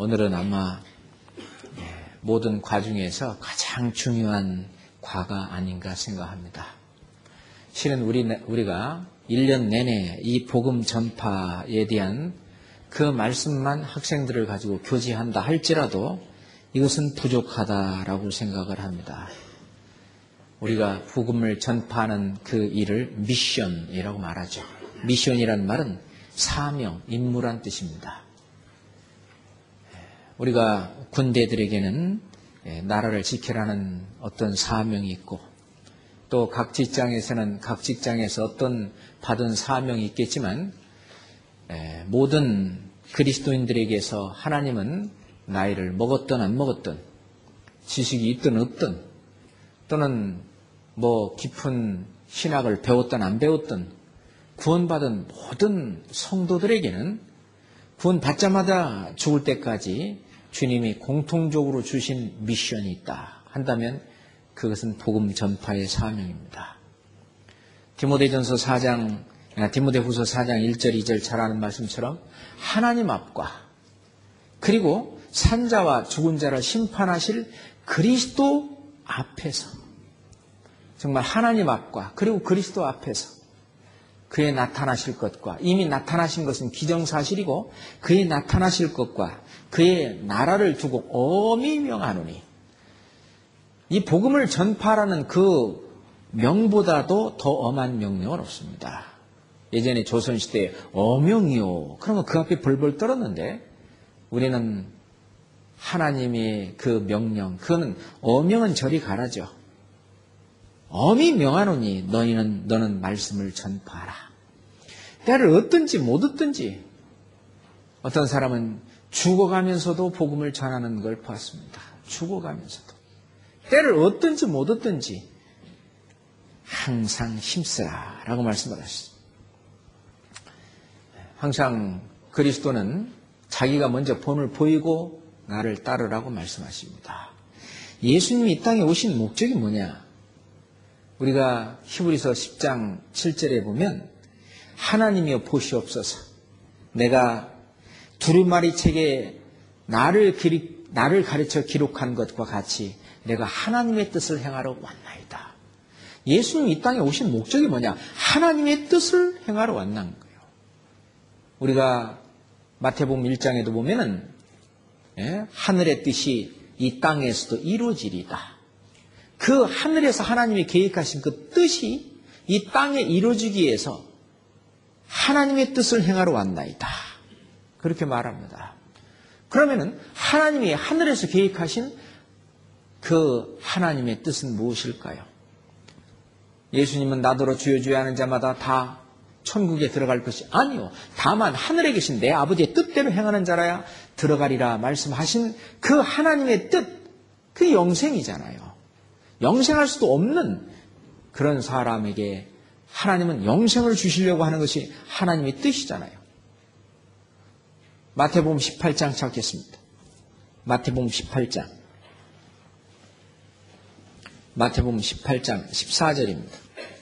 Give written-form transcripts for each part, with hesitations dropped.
오늘은 아마 모든 과 중에서 가장 중요한 과가 아닌가 생각합니다. 실은 우리가 1년 내내 이 복음 전파에 대한 그 말씀만 학생들을 가지고 교제한다 할지라도 이것은 부족하다라고 생각을 합니다. 우리가 복음을 전파하는 그 일을 미션이라고 말하죠. 미션이란 말은 사명, 임무란 뜻입니다. 우리가 군대들에게는 나라를 지키라는 어떤 사명이 있고 또 각 직장에서는 각 직장에서 어떤 받은 사명이 있겠지만 모든 그리스도인들에게서 하나님은 나이를 먹었든 안 먹었든 지식이 있든 없든 또는 뭐 깊은 신학을 배웠든 안 배웠든 구원받은 모든 성도들에게는 구원받자마자 죽을 때까지 주님이 공통적으로 주신 미션이 있다 한다면 그것은 복음 전파의 사명입니다. 디모데후서 4장 1절 2절 잘 아는 말씀처럼 하나님 앞과 그리고 산자와 죽은 자를 심판하실 그리스도 앞에서 정말 하나님 앞과 그리고 그리스도 앞에서 그의 나타나실 것과 이미 나타나신 것은 기정사실이고 그의 나타나실 것과 그의 나라를 두고 엄히 명하노니 이 복음을 전파하라는 그 명보다도 더 엄한 명령은 없습니다. 예전에 조선시대에 어명이요. 그러면 그 앞에 벌벌 떨었는데 우리는 하나님의 그 명령, 그거는 어명은 저리 가라죠. 엄히 명하노니 너는 말씀을 전파하라. 때를 얻든지 못 얻든지 어떤 사람은 죽어가면서도 복음을 전하는 걸 봤습니다. 죽어가면서도. 때를 얻든지 못 얻든지 항상 힘쓰라 라고 말씀을 하셨습니다. 항상 그리스도는 자기가 먼저 본을 보이고 나를 따르라고 말씀하십니다. 예수님이 이 땅에 오신 목적이 뭐냐? 우리가 히브리서 10장 7절에 보면 하나님이여 보시옵소서 내가 두루마리 책에 나를 가르쳐 기록한 것과 같이 내가 하나님의 뜻을 행하러 왔나이다. 예수님이 이 땅에 오신 목적이 뭐냐? 하나님의 뜻을 행하러 왔나는 거예요. 우리가 마태복음 1장에도 보면은 하늘의 뜻이 이 땅에서도 이루어지리다. 그 하늘에서 하나님이 계획하신 그 뜻이 이 땅에 이루어지기 위해서 하나님의 뜻을 행하러 왔나이다. 그렇게 말합니다. 그러면은 하나님이 하늘에서 계획하신 그 하나님의 뜻은 무엇일까요? 예수님은 나더러 주여 주여 하는 자마다 다 천국에 들어갈 것이 아니요. 다만 하늘에 계신 내 아버지의 뜻대로 행하는 자라야 들어가리라 말씀하신 그 하나님의 뜻, 그 영생이잖아요. 영생할 수도 없는 그런 사람에게 하나님은 영생을 주시려고 하는 것이 하나님의 뜻이잖아요. 마태복음 18장 찾겠습니다. 마태복음 18장 14절입니다.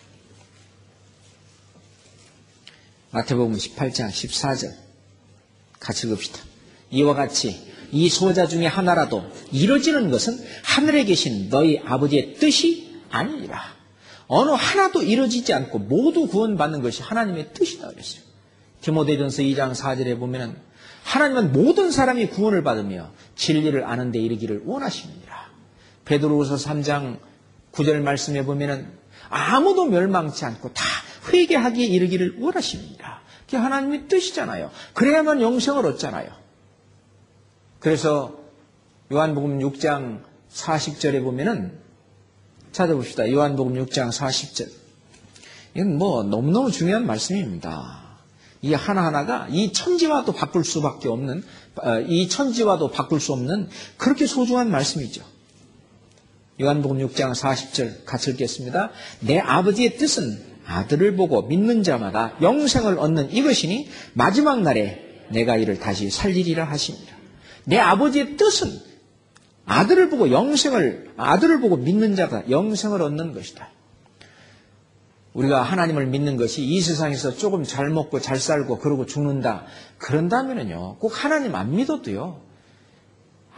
마태복음 18장 14절 같이 읽읍시다. 이와 같이 이 소자 중에 하나라도 이루어지는 것은 하늘에 계신 너희 아버지의 뜻이 아니니라. 어느 하나도 이루어지지 않고 모두 구원받는 것이 하나님의 뜻이다 그랬어요. 디모데전서 2장 4절에 보면은 하나님은 모든 사람이 구원을 받으며 진리를 아는 데 이르기를 원하십니다. 베드로후서 3장 9절 말씀에 보면은 아무도 멸망치 않고 다 회개하기에 이르기를 원하십니다. 그게 하나님의 뜻이잖아요. 그래야만 영생을 얻잖아요. 그래서 요한복음 6장 40절에 보면은 찾아봅시다. 요한복음 6장 40절. 이건 너무너무 중요한 말씀입니다. 이 하나하나가 이 천지와도 바꿀 수밖에 없는, 이 천지와도 바꿀 수 없는 그렇게 소중한 말씀이죠. 요한복음 6장 40절 같이 읽겠습니다. 내 아버지의 뜻은 아들을 보고 믿는 자마다 영생을 얻는 이것이니 마지막 날에 내가 이를 다시 살리리라 하십니다. 내 아버지의 뜻은 아들을 보고 믿는 자가 영생을 얻는 것이다. 우리가 하나님을 믿는 것이 이 세상에서 조금 잘 먹고 잘 살고 그러고 죽는다. 그런다면요, 꼭 하나님 안 믿어도요,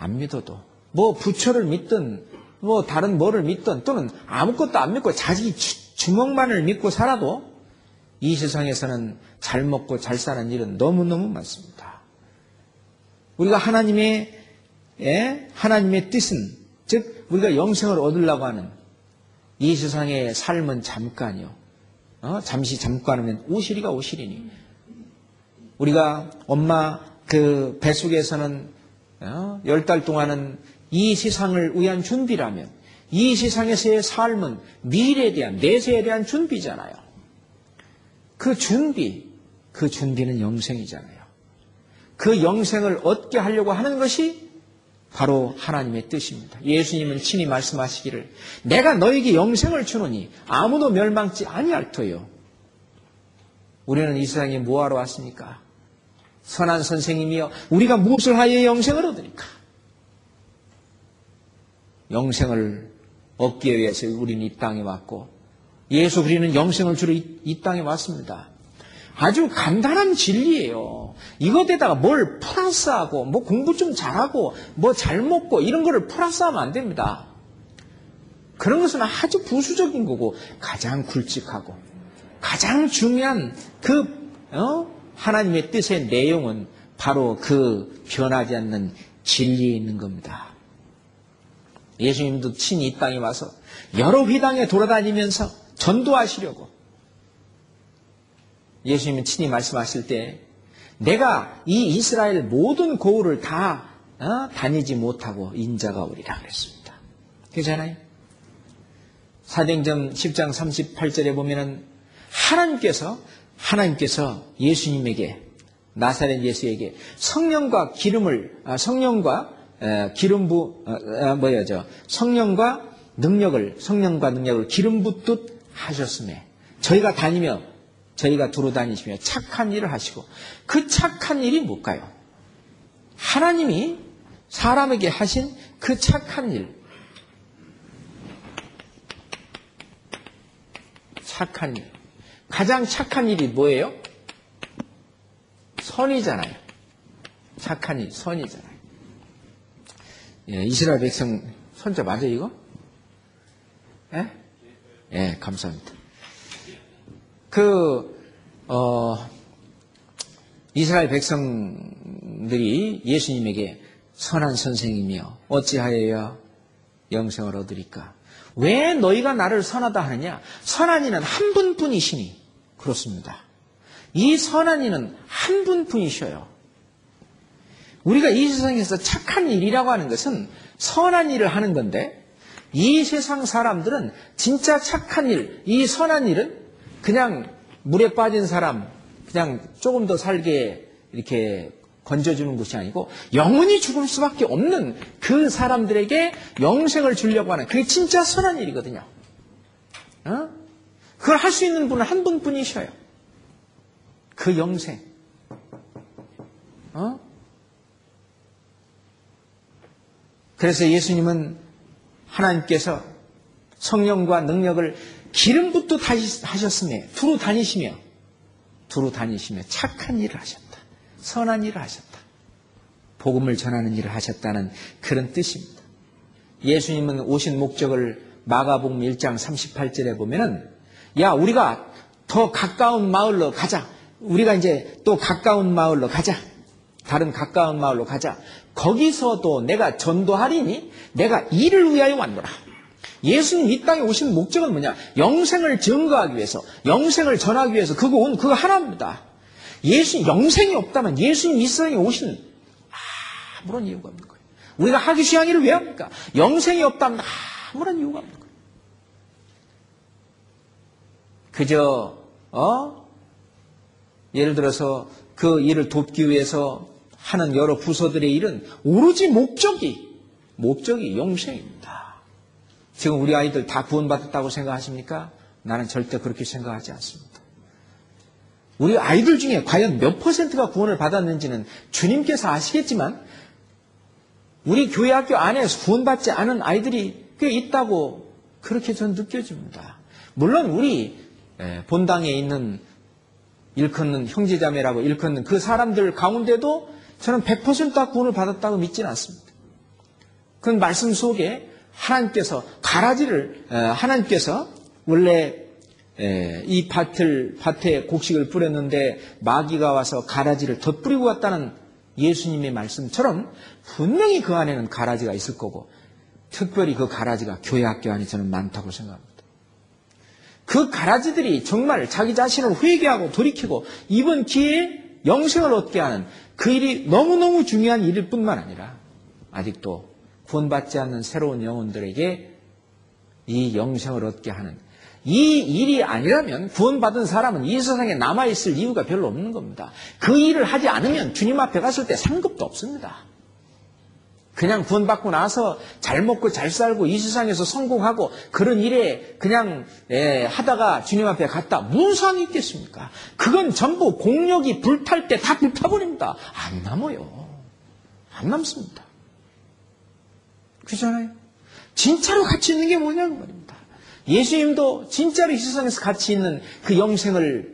안 믿어도 뭐 부처를 믿든 뭐 다른 뭐를 믿든 또는 아무것도 안 믿고 자기 주먹만을 믿고 살아도 이 세상에서는 잘 먹고 잘 사는 일은 너무너무 많습니다. 우리가 하나님의 뜻은 즉 우리가 영생을 얻으려고 하는 이 세상의 삶은 잠깐이요. 잠시 잠깐이면 오시리가 오시리니 우리가 엄마 그 뱃속에서는 10달 동안은 이 세상을 위한 준비라면 이 세상에서의 삶은 미래에 대한 내세에 대한 준비잖아요. 그 준비는 영생이잖아요. 그 영생을 얻게 하려고 하는 것이 바로 하나님의 뜻입니다. 예수님은 친히 말씀하시기를 내가 너에게 영생을 주노니 아무도 멸망치 아니할 터요. 우리는 이 세상에 뭐하러 왔습니까? 선한 선생님이여 우리가 무엇을 하여 영생을 얻으니까? 영생을 얻기 위해서 우리는 이 땅에 왔고 예수 그리스도는 영생을 주러 이 땅에 왔습니다. 아주 간단한 진리예요. 이것에다가 뭘 플러스하고 뭐 공부 좀 잘하고 뭐 잘 먹고 이런 거를 플러스하면 안 됩니다. 그런 것은 아주 부수적인 거고 가장 굵직하고 가장 중요한 하나님의 뜻의 내용은 바로 그 변하지 않는 진리에 있는 겁니다. 예수님도 친히 이 땅에 와서 여러 회당에 돌아다니면서 전도하시려고 예수님은 친히 말씀하실 때 내가 이 이스라엘 모든 고을을 다 다니지 못하고 인자가 오리라 그랬습니다. 그렇잖아요. 사도행전 10장 38절에 보면은 하나님께서 예수님에게 나사렛 예수에게 성령과 능력을 기름 붓듯 하셨음에 저희가 두루 다니시며 착한 일을 하시고 그 착한 일이 뭘까요? 하나님이 사람에게 하신 그 착한 일. 착한 일. 가장 착한 일이 뭐예요? 선이잖아요. 착한 일, 선이잖아요. 예, 이스라엘 백성 선자 맞아요, 이거? 예, 감사합니다. 이스라엘 백성들이 예수님에게 선한 선생이며 어찌하여야 영생을 얻으리까? 왜 너희가 나를 선하다 하느냐? 선한 이는 한 분뿐이시니 그렇습니다. 이 선한 이는 한 분뿐이셔요. 우리가 이 세상에서 착한 일이라고 하는 것은 선한 일을 하는 건데 이 세상 사람들은 진짜 착한 일, 이 선한 일은 그냥 물에 빠진 사람 그냥 조금 더 살게 이렇게 건져주는 것이 아니고 영원히 죽을 수밖에 없는 그 사람들에게 영생을 주려고 하는 그게 진짜 선한 일이거든요. 그걸 할 수 있는 분은 한 분뿐이셔요. 그 영생. 그래서 예수님은 하나님께서 성령과 능력을 기름 붓듯 하셨으며 두루 다니시며 착한 일을 하셨다. 선한 일을 하셨다. 복음을 전하는 일을 하셨다는 그런 뜻입니다. 예수님은 오신 목적을 마가복음 1장 38절에 보면은 우리가 더 가까운 마을로 가자. 우리가 이제 또 가까운 마을로 가자. 다른 가까운 마을로 가자. 거기서도 내가 전도하리니 내가 이를 위하여 왔노라. 예수님 이 땅에 오신 목적은 뭐냐? 영생을 증거하기 위해서, 영생을 전하기 위해서 그거 하나입니다. 영생이 없다면 예수님 이 세상에 오신 아무런 이유가 없는 거예요. 우리가 하기시항일을 왜 합니까? 영생이 없다면 아무런 이유가 없는 거예요. 그저 예를 들어서 그 일을 돕기 위해서 하는 여러 부서들의 일은 오로지 목적이 영생입니다. 지금 우리 아이들 다 구원받았다고 생각하십니까? 나는 절대 그렇게 생각하지 않습니다. 우리 아이들 중에 과연 몇 퍼센트가 구원을 받았는지는 주님께서 아시겠지만 우리 교회 학교 안에서 구원받지 않은 아이들이 꽤 있다고 그렇게 저는 느껴집니다. 물론 우리 본당에 있는 일컫는 형제자매라고 일컫는 그 사람들 가운데도 저는 100% 다 구원을 받았다고 믿지는 않습니다. 그 말씀 속에 하나님께서 원래 이 밭에 곡식을 뿌렸는데 마귀가 와서 가라지를 덧뿌리고 갔다는 예수님의 말씀처럼 분명히 그 안에는 가라지가 있을 거고, 특별히 그 가라지가 교회 학교 안에 저는 많다고 생각합니다. 그 가라지들이 정말 자기 자신을 회개하고 돌이키고 이번 기회에 영생을 얻게 하는 그 일이 너무너무 중요한 일일 뿐만 아니라, 아직도 구원받지 않는 새로운 영혼들에게 이 영생을 얻게 하는 이 일이 아니라면 구원받은 사람은 이 세상에 남아있을 이유가 별로 없는 겁니다. 그 일을 하지 않으면 주님 앞에 갔을 때 상급도 없습니다. 그냥 구원받고 나서 잘 먹고 잘 살고 이 세상에서 성공하고 그런 일에 그냥 하다가 주님 앞에 갔다 무슨 상이 있겠습니까? 그건 전부 공력이 불탈 때 다 불타버립니다. 안 남아요. 안 남습니다. 그렇잖아요? 진짜로 가치 있는 게 뭐냐는 말입니다. 예수님도 진짜로 이 세상에서 가치 있는 그 영생을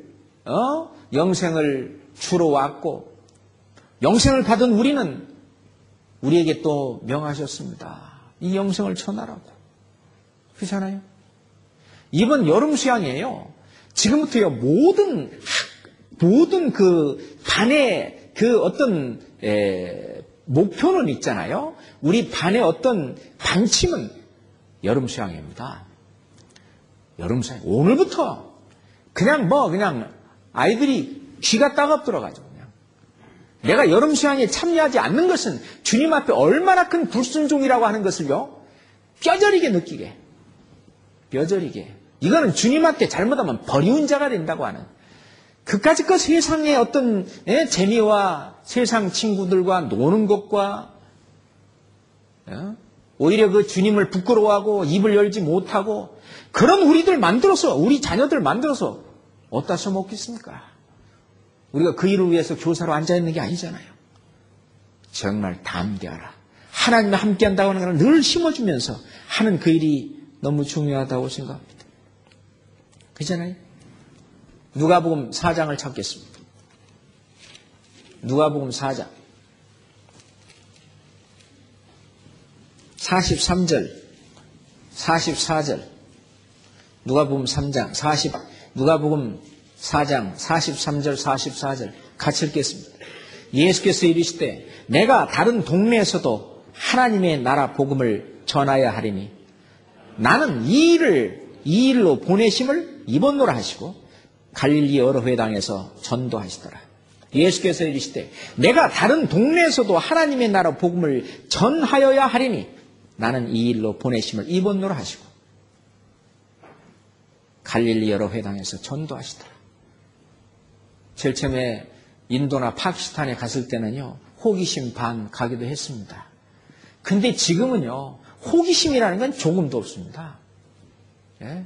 주러 왔고, 영생을 받은 우리에게 또 명하셨습니다. 이 영생을 전하라고. 그렇잖아요? 이번 여름 수양이에요. 지금부터요, 모든 그 반의 그 어떤 목표는 있잖아요. 우리 반의 어떤 방침은 여름 수양입니다. 여름 수양. 오늘부터 그냥 아이들이 귀가 따갑더라가지고 그냥. 내가 여름 수양에 참여하지 않는 것은 주님 앞에 얼마나 큰 불순종이라고 하는 것을요, 뼈저리게 느끼게. 뼈저리게. 이거는 주님 앞에 잘못하면 버리운 자가 된다고 하는. 그까짓 세상의 어떤 재미와 세상 친구들과 노는 것과 오히려 그 주님을 부끄러워하고 입을 열지 못하고 그런 우리 자녀들 만들어서 어디다 써먹겠습니까? 우리가 그 일을 위해서 교사로 앉아있는 게 아니잖아요. 정말 담대하라. 하나님과 함께한다고 하는 것을 늘 심어주면서 하는 그 일이 너무 중요하다고 생각합니다. 그렇잖아요? 누가복음 4장을 찾겠습니다. 누가복음 4장 43절 44절 누가복음 3장 누가복음 4장 43절 44절 같이 읽겠습니다. 예수께서 이르시되 내가 다른 동네에서도 하나님의 나라 복음을 전하여야 하리니 나는 이 일로 보내심을 입었노라 하시고 갈릴리 여러 회당에서 전도하시더라. 예수께서 이르시되 내가 다른 동네에서도 하나님의 나라 복음을 전하여야 하리니 나는 이 일로 보내심을 입었노라 하시고 갈릴리 여러 회당에서 전도하시더라. 제일 처음에 인도나 파키스탄에 갔을 때는요, 호기심 반 가기도 했습니다. 근데 지금은요, 호기심이라는 건 조금도 없습니다. 예?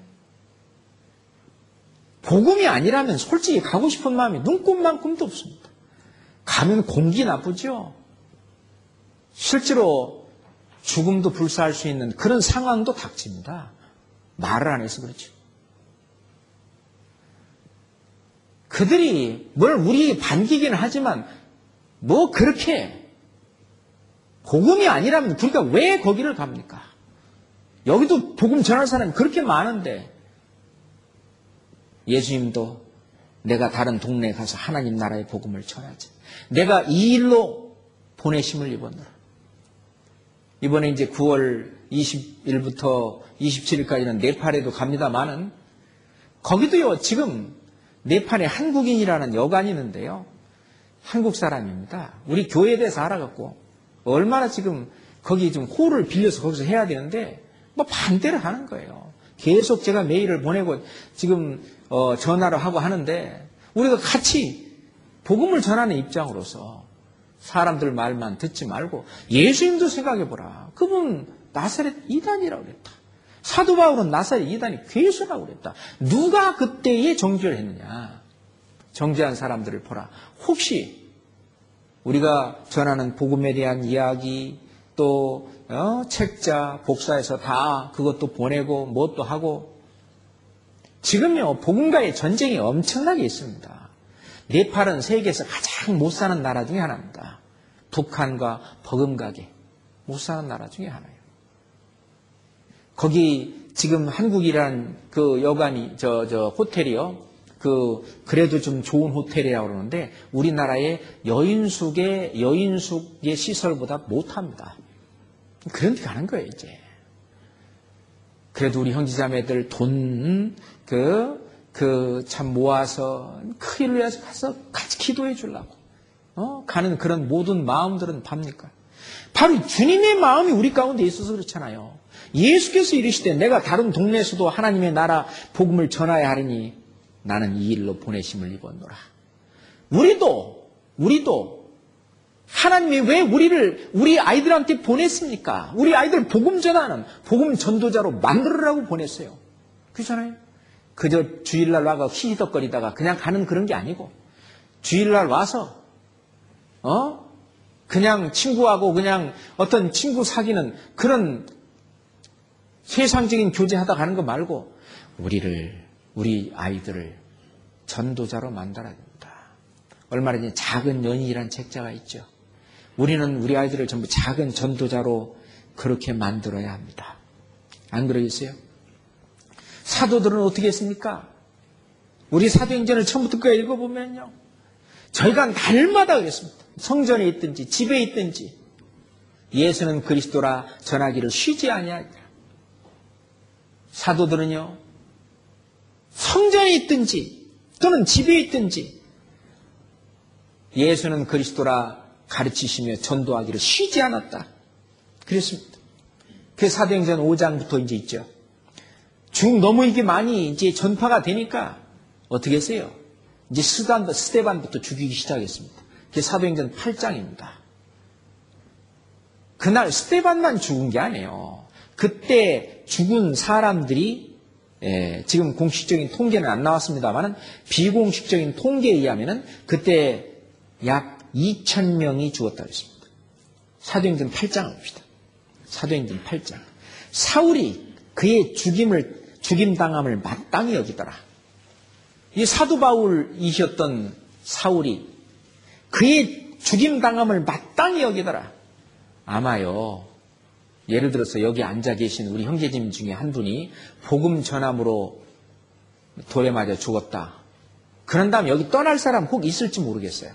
복음이 아니라면 솔직히 가고 싶은 마음이 눈꼽만큼도 없습니다. 가면 공기 나쁘죠? 실제로 죽음도 불사할 수 있는 그런 상황도 닥칩니다. 말을 안 해서 그렇죠. 그들이 뭘 우리 반기기는 하지만 뭐 그렇게 복음이 아니라면 그러니까 왜 거기를 갑니까? 여기도 복음 전할 사람이 그렇게 많은데 예수님도 내가 다른 동네에 가서 하나님 나라의 복음을 전하지. 내가 이 일로 보내심을 입었노라. 이번에 이제 9월 20일부터 27일까지는 네팔에도 갑니다만은 거기도요 지금 네팔에 한국인이라는 여관이 있는데요. 한국 사람입니다. 우리 교회에 대해서 알아갖고 얼마나 지금 거기 좀 홀을 빌려서 거기서 해야 되는데 뭐 반대를 하는 거예요. 계속 제가 메일을 보내고 지금 전화를 하고 하는데 우리가 같이 복음을 전하는 입장으로서 사람들 말만 듣지 말고 예수님도 생각해보라. 그분 나사렛 이단이라고 그랬다. 사도 바울은 나사렛 이단이 괴수라고 그랬다. 누가 그때에 정죄를 했느냐. 정죄한 사람들을 보라. 혹시 우리가 전하는 복음에 대한 이야기 또 책자 복사해서 다 그것도 보내고 뭣도 하고 지금요 복음과의 전쟁이 엄청나게 있습니다. 네팔은 세계에서 가장 못 사는 나라 중에 하나입니다. 북한과 버금가게 못 사는 나라 중에 하나예요. 거기 지금 한국이란 그 여관이, 호텔이요. 그래도 좀 좋은 호텔이라고 그러는데 우리나라의 여인숙의 시설보다 못합니다. 그런 데 가는 거예요, 이제. 그래도 우리 형제자매들 돈, 참 모아서 큰일을 내서 가서 같이 기도해 주려고, 가는 그런 모든 마음들은 뭡니까? 바로 주님의 마음이 우리 가운데 있어서 그렇잖아요. 예수께서 이르시되 내가 다른 동네에서도 하나님의 나라 복음을 전하야 하리니 나는 이 일로 보내심을 입었노라. 우리도 하나님이 왜 우리 아이들한테 보냈습니까? 우리 아이들 복음 전하는 복음 전도자로 만들으라고 보냈어요. 그렇잖아요. 그저 주일날 와가 히히덕거리다가 그냥 가는 그런 게 아니고 주일날 와서 그냥 친구하고 그냥 어떤 친구 사귀는 그런 세상적인 교제하다 가는 거 말고 우리 아이들을 전도자로 만들어야 됩니다. 얼마 전에 작은 연인이라는 책자가 있죠. 우리는 우리 아이들을 전부 작은 전도자로 그렇게 만들어야 합니다. 안 그러겠어요? 사도들은 어떻게 했습니까? 우리 사도행전을 처음부터 끝까지 읽어보면요. 저희가 날마다 그랬습니다. 성전에 있든지 집에 있든지 예수는 그리스도라 전하기를 쉬지 아니하리라. 사도들은요. 성전에 있든지 또는 집에 있든지 예수는 그리스도라 가르치시며 전도하기를 쉬지 않았다. 그랬습니다. 그 사도행전 5장부터 이제 있죠. 너무 이게 많이 이제 전파가 되니까 어떻게 했어요? 이제 스데반부터 죽이기 시작했습니다. 그게 사도행전 8장입니다. 그날 스데반만 죽은 게 아니에요. 그때 죽은 사람들이 지금 공식적인 통계는 안 나왔습니다만 비공식적인 통계에 의하면 그때 약 2,000명이 죽었다고 했습니다. 사도행전 8장을 봅시다. 사도행전 8장. 사울이 그의 죽임당함을 마땅히 여기더라. 이 사도 바울이셨던 사울이 그의 죽임당함을 마땅히 여기더라. 아마요. 예를 들어서 여기 앉아 계신 우리 형제님 중에 한 분이 복음 전함으로 돌에 맞아 죽었다. 그런 다음 여기 떠날 사람 혹 있을지 모르겠어요.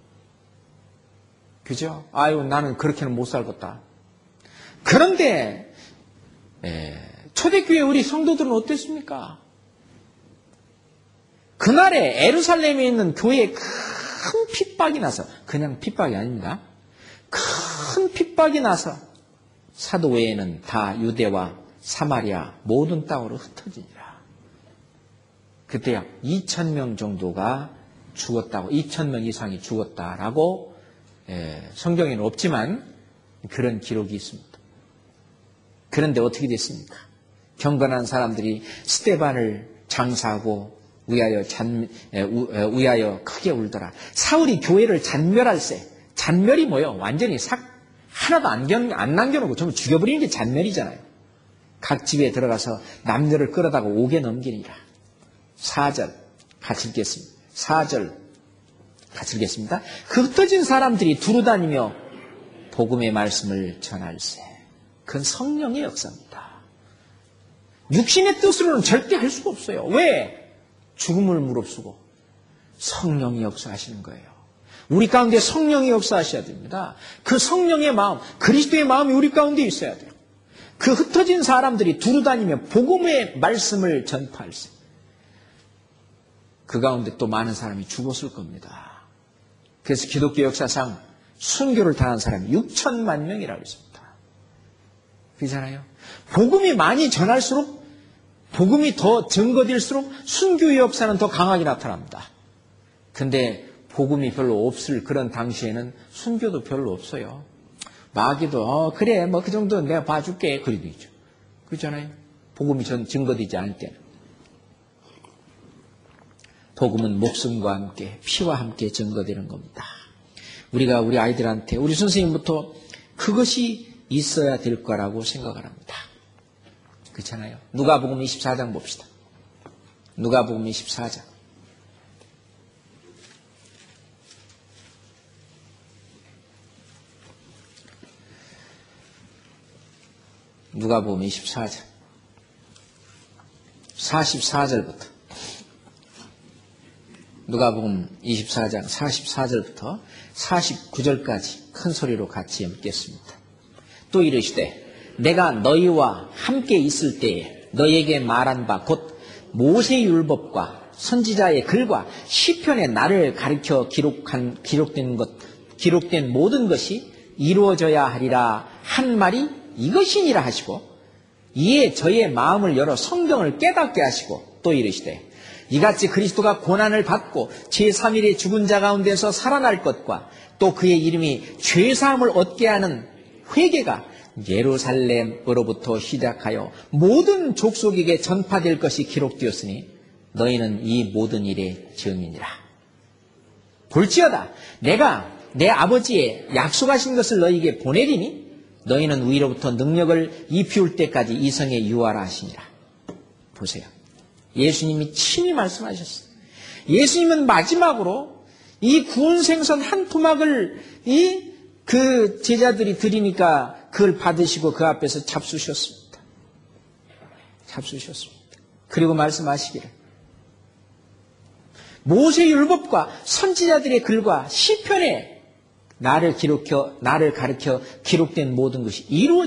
그죠? 아유, 나는 그렇게는 못 살겠다. 그런데 초대교회 우리 성도들은 어땠습니까? 그날에 에루살렘에 있는 교회에 큰 핍박이 나서, 그냥 핍박이 아닙니다. 큰 핍박이 나서 사도 외에는 다 유대와 사마리아 모든 땅으로 흩어지니라. 그때 약 2,000명 정도가 죽었다고, 2,000명 이상이 죽었다라고 성경에는 없지만 그런 기록이 있습니다. 그런데 어떻게 됐습니까? 경건한 사람들이 스데반을 장사하고 위하여 크게 울더라. 사울이 교회를 잔멸할세. 잔멸이 뭐예요? 완전히 하나도 안 남겨놓고 전부 죽여버리는 게 잔멸이잖아요. 각 집에 들어가서 남녀를 끌어다가 옥에 넘기니라. 4절 같이 읽겠습니다. 4절 같이 읽겠습니다. 그 흩어진 사람들이 두루다니며 복음의 말씀을 전할세. 그건 성령의 역사입니다. 육신의 뜻으로는 절대 할 수가 없어요. 왜? 죽음을 무릅쓰고 성령이 역사하시는 거예요. 우리 가운데 성령이 역사하셔야 됩니다. 그 성령의 마음, 그리스도의 마음이 우리 가운데 있어야 돼요. 그 흩어진 사람들이 두루다니며 복음의 말씀을 전파할세. 그 가운데 또 많은 사람이 죽었을 겁니다. 그래서 기독교 역사상 순교를 당한 사람이 6천만 명이라고 했습니다. 그렇잖아요. 복음이 많이 전할수록, 복음이 더 증거될수록 순교의 역사는 더 강하게 나타납니다. 근데 복음이 별로 없을 그런 당시에는 순교도 별로 없어요. 마귀도 그래 뭐 그 정도는 내가 봐줄게 그리도 있죠. 그렇잖아요. 복음이 증거되지 않을 때는. 복음은 목숨과 함께 피와 함께 증거되는 겁니다. 우리가 우리 아이들한테 우리 선생님부터 그것이 있어야 될 거라고 생각을 합니다. 그렇잖아요. 누가복음 24장 봅시다. 누가복음 24장. 누가복음 24장 44절부터 누가복음 24장 44절부터 49절까지 큰 소리로 같이 읽겠습니다. 또 이르시되 내가 너희와 함께 있을 때에 너희에게 말한 바 곧 모세의 율법과 선지자의 글과 시편에 나를 가르쳐 기록된 모든 것이 이루어져야 하리라 한 말이 이것이니라 하시고 이에 저의 마음을 열어 성경을 깨닫게 하시고 또 이르시되 이같이 그리스도가 고난을 받고 제3일에 죽은 자 가운데서 살아날 것과 또 그의 이름이 죄사함을 얻게 하는 회개가 예루살렘으로부터 시작하여 모든 족속에게 전파될 것이 기록되었으니 너희는 이 모든 일의 증인이라. 볼지어다 내가 내 아버지의 약속하신 것을 너희에게 보내리니 너희는 위로부터 능력을 입히울 때까지 이 성에 유하라 하시니라. 보세요. 예수님이 친히 말씀하셨어요. 예수님은 마지막으로 이 구운 생선 한 토막을 그 제자들이 드리니까 그걸 받으시고 그 앞에서 잡수셨습니다. 그리고 말씀하시기를 모세 율법과 선지자들의 글과 시편에 나를 가르쳐 기록된 모든 것이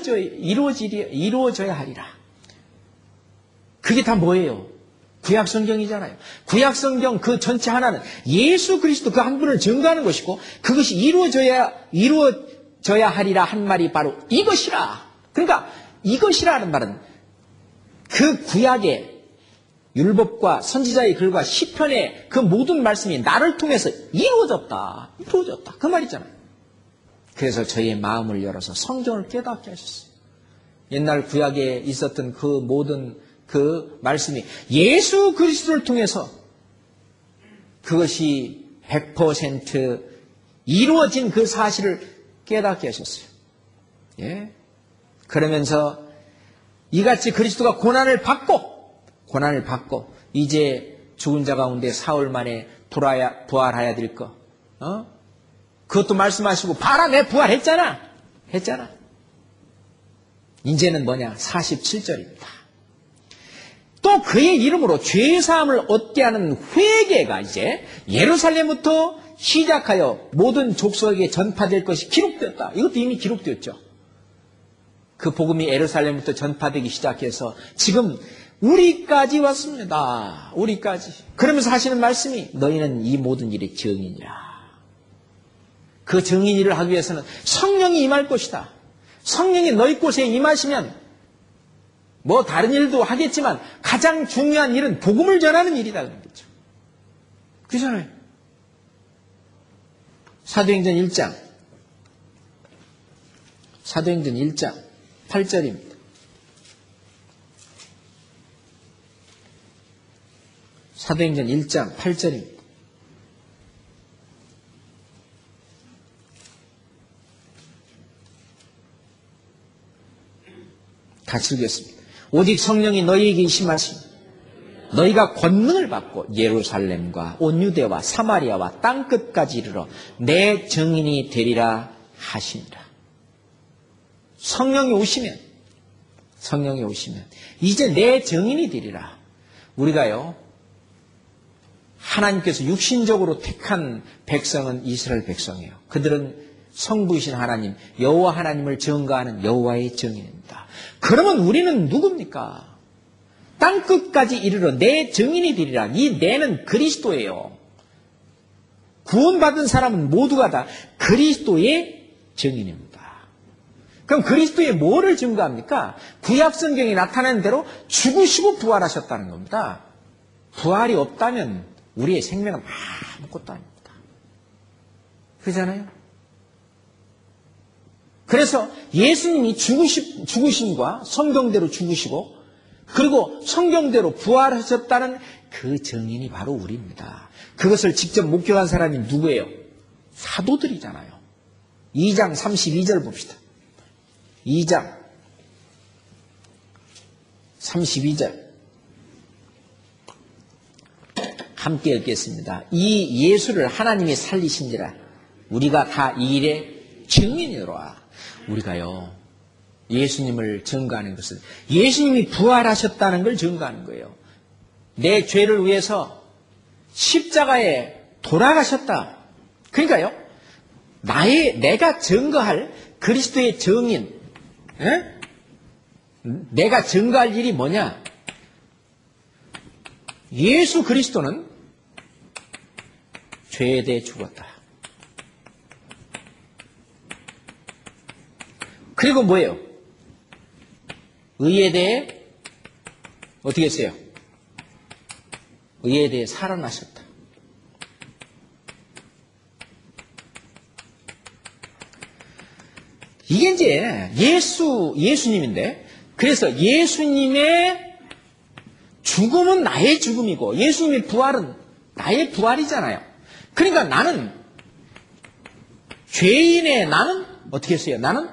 이루어져야 하리라. 그게 다 뭐예요? 구약성경이잖아요. 구약성경 그 전체 하나는 예수 그리스도 그 한 분을 증거하는 것이고 그것이 이루어져야 하리라 한 말이 바로 이것이라. 그러니까 이것이라는 말은 그 구약의 율법과 선지자의 글과 시편의 그 모든 말씀이 나를 통해서 이루어졌다. 그 말이잖아요. 그래서 저희의 마음을 열어서 성경을 깨닫게 하셨어요. 옛날 구약에 있었던 그 모든 그 말씀이 예수 그리스도를 통해서 그것이 100% 이루어진 그 사실을 깨닫게 하셨어요. 예. 그러면서 이같이 그리스도가 고난을 받고 이제 죽은 자 가운데 사흘 만에 부활해야 될 거. 그것도 말씀하시고 봐라 내 부활했잖아. 이제는 뭐냐? 47절입니다. 또 그의 이름으로 죄사함을 얻게 하는 회개가 이제 예루살렘부터 시작하여 모든 족속에게 전파될 것이 기록되었다. 이것도 이미 기록되었죠. 그 복음이 예루살렘부터 전파되기 시작해서 지금 우리까지 왔습니다. 우리까지. 그러면서 하시는 말씀이 너희는 이 모든 일의 증인이라. 그 증인 일을 하기 위해서는 성령이 임할 것이다. 성령이 너희 곳에 임하시면 뭐 다른 일도 하겠지만 가장 중요한 일은 복음을 전하는 일이다. 그런 거죠. 그렇잖아요. 사도행전 1장 8절입니다. 사도행전 1장 8절입니다. 같이 읽겠습니다. 오직 성령이 너희에게 임하시니 너희가 권능을 받고 예루살렘과 온 유대와 사마리아와 땅끝까지 이르러 내 증인이 되리라 하시니라. 성령이 오시면 이제 내 증인이 되리라. 우리가요, 하나님께서 육신적으로 택한 백성은 이스라엘 백성이에요. 그들은 성부이신 하나님, 여호와 하나님을 증거하는 여호와의 증인입니다. 그러면 우리는 누굽니까? 땅끝까지 이르러 내 증인이 되리라. 이 내는 그리스도예요. 구원받은 사람은 모두가 다 그리스도의 증인입니다. 그럼 그리스도의 뭐를 증거합니까? 구약성경이 나타낸 대로 죽으시고 부활하셨다는 겁니다. 부활이 없다면 우리의 생명은 아무것도 아닙니다. 그렇잖아요? 그래서 예수님이 죽으심과 성경대로 죽으시고 그리고 성경대로 부활하셨다는 그 증인이 바로 우리입니다. 그것을 직접 목격한 사람이 누구예요? 사도들이잖아요. 2장 32절 봅시다. 2장 32절 함께 읽겠습니다. 이 예수를 하나님이 살리신지라 우리가 다 이 일의 증인이로라. 우리가요, 예수님을 증거하는 것은 예수님이 부활하셨다는 걸 증거하는 거예요. 내 죄를 위해서 십자가에 돌아가셨다. 그러니까요, 내가 증거할 그리스도의 증인, 내가 증거할 일이 뭐냐? 예수 그리스도는 죄에 대해 죽었다. 그리고 뭐예요? 의에 대해 어떻게 했어요? 의에 대해 살아나셨다. 이게 이제 예수님인데, 그래서 예수님의 죽음은 나의 죽음이고 예수님의 부활은 나의 부활이잖아요. 그러니까 나는 죄인의 나는 어떻게 했어요? 나는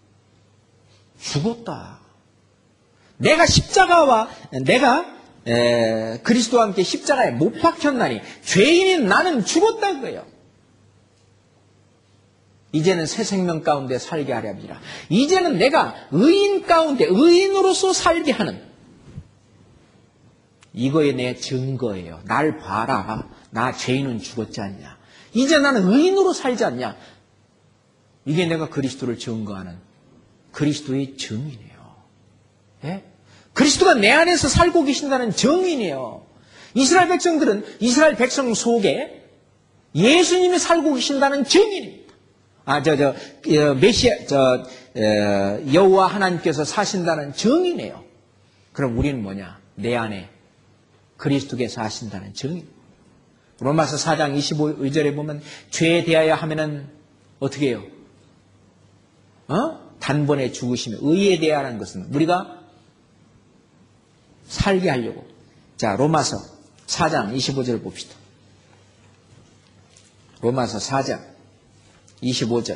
죽었다. 내가 그리스도와 함께 십자가에 못 박혔나니 죄인인 나는 죽었다는 거예요. 이제는 새 생명 가운데 살게 하려 합니다. 이제는 내가 의인 가운데 의인으로서 살게 하는, 이거에 내 증거예요. 날 봐라. 나 죄인은 죽었지 않냐. 이제 나는 의인으로 살지 않냐. 이게 내가 그리스도를 증거하는 그리스도의 증인이에요. 예? 그리스도가 내 안에서 살고 계신다는 증인이에요. 이스라엘 백성 속에 예수님이 살고 계신다는 증인입니다. 여호와 하나님께서 사신다는 증인이에요. 그럼 우리는 뭐냐? 내 안에 그리스도께서 사신다는 증인. 로마서 4장 25절에 보면 죄에 대하여 하면은 어떻게 해요? 단번에 죽으시며, 의에 대하여는 것은 우리가 살게 하려고. 자, 로마서 4장 25절 봅시다. 로마서 4장 25절.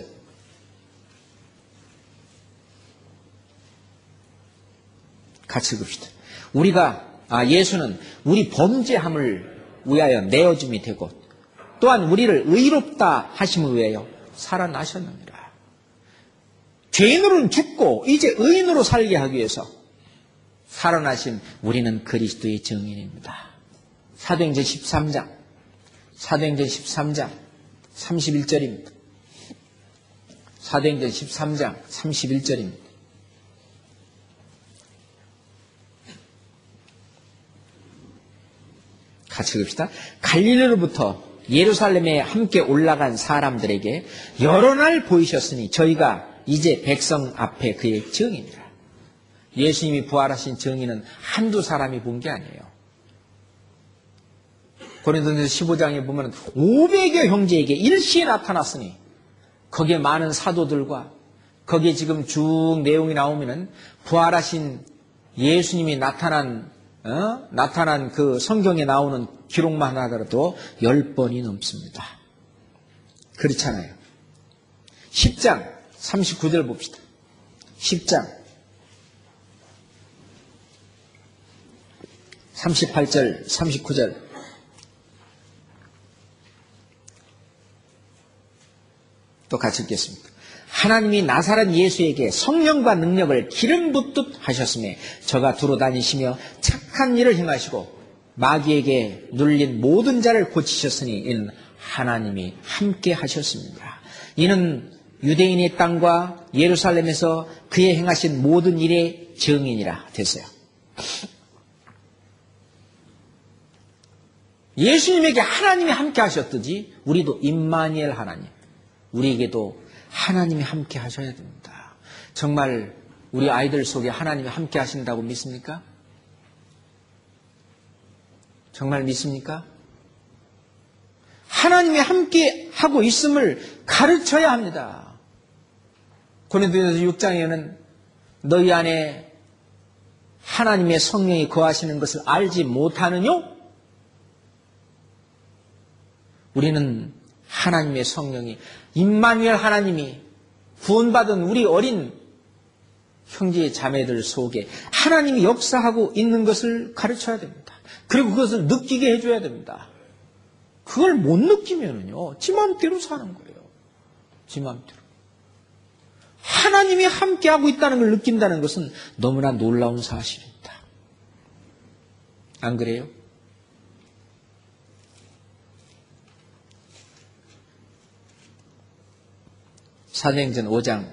같이 읽읍시다. 예수는 우리 범죄함을 위하여 내어줌이 되고 또한 우리를 의롭다 하심을 위하여 살아나셨느니라. 죄인으로는 죽고 이제 의인으로 살게 하기 위해서 살아나신 우리는 그리스도의 증인입니다. 사도행전 13장 31절입니다. 사도행전 13장 31절입니다. 같이 읽읍시다. 갈릴리로부터 예루살렘에 함께 올라간 사람들에게 여러 날 보이셨으니 저희가 이제 백성 앞에 그의 증인이라. 예수님이 부활하신 증인은 한두 사람이 본 게 아니에요. 고린도전서 15장에 보면 500여 형제에게 일시에 나타났으니 거기에 많은 사도들과 거기에 지금 쭉 내용이 나오면은 부활하신 예수님이 나타난 그 성경에 나오는 기록만 하더라도 10번이 넘습니다. 그렇잖아요. 10장 39절 봅시다. 10장 38절 39절 또 같이 읽겠습니다. 하나님이 나사렛 예수에게 성령과 능력을 기름 붓듯 하셨음에 저가 두루 다니시며 착한 일을 행하시고 마귀에게 눌린 모든 자를 고치셨으니 이는 하나님이 함께 하셨습니다. 이는 유대인의 땅과 예루살렘에서 그의 행하신 모든 일의 증인이라 됐어요. 예수님에게 하나님이 함께 하셨듯이 우리도 임마누엘 하나님, 우리에게도 하나님이 함께 하셔야 됩니다. 정말 우리 아이들 속에 하나님이 함께 하신다고 믿습니까? 정말 믿습니까? 하나님이 함께 하고 있음을 가르쳐야 합니다. 고린도전서 6장에는 너희 안에 하나님의 성령이 거하시는 것을 알지 못하느뇨? 우리는 하나님의 성령이, 임마누엘 하나님이 구원받은 우리 어린 형제 자매들 속에 하나님이 역사하고 있는 것을 가르쳐야 됩니다. 그리고 그것을 느끼게 해줘야 됩니다. 그걸 못 느끼면은요, 지 마음대로 사는 거예요. 지 마음대로. 하나님이 함께하고 있다는 걸 느낀다는 것은 너무나 놀라운 사실입니다. 안 그래요? 사도행전 5장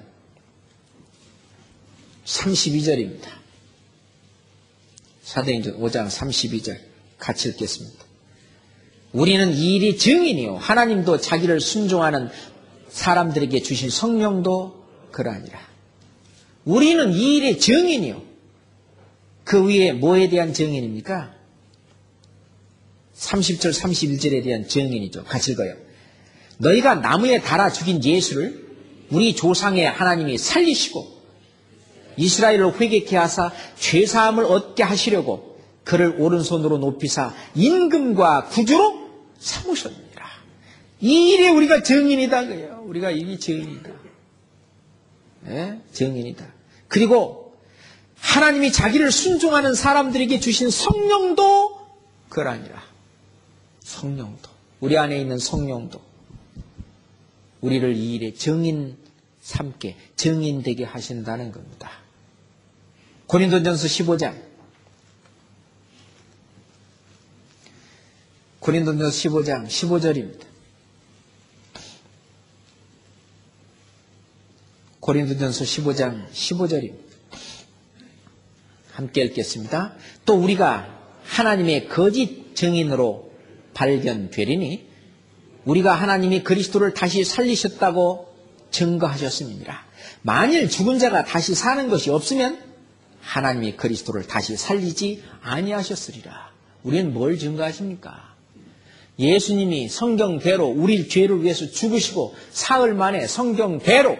32절입니다. 사도행전 5장 32절 같이 읽겠습니다. 우리는 이 일이 증인이요 하나님도 자기를 순종하는 사람들에게 주신 성령도 그러하니라. 우리는 이 일의 증인이요. 그 위에 뭐에 대한 증인입니까? 30절 31절에 대한 증인이죠. 같이 읽어요. 너희가 나무에 달아 죽인 예수를 우리 조상의 하나님이 살리시고 이스라엘을 회개케 하사 죄사함을 얻게 하시려고 그를 오른손으로 높이사 임금과 구주로 삼으셨느니라. 이 일에 우리가 증인이다. 그래요. 우리가 이게 증인이다. 네? 증인이다. 그리고 하나님이 자기를 순종하는 사람들에게 주신 성령도 그러하니라. 성령도. 우리 안에 있는 성령도. 우리를 이 일에 증인 삼게, 증인되게 하신다는 겁니다. 고린도전서 15장. 고린도전서 15장 15절입니다. 고린도전서 15장 15절입니다. 함께 읽겠습니다. 또 우리가 하나님의 거짓 증인으로 발견되리니 우리가 하나님이 그리스도를 다시 살리셨다고 증거하셨음이니라. 만일 죽은 자가 다시 사는 것이 없으면 하나님이 그리스도를 다시 살리지 아니하셨으리라. 우리는 뭘 증거하십니까? 예수님이 성경대로 우리 죄를 위해서 죽으시고 사흘 만에 성경대로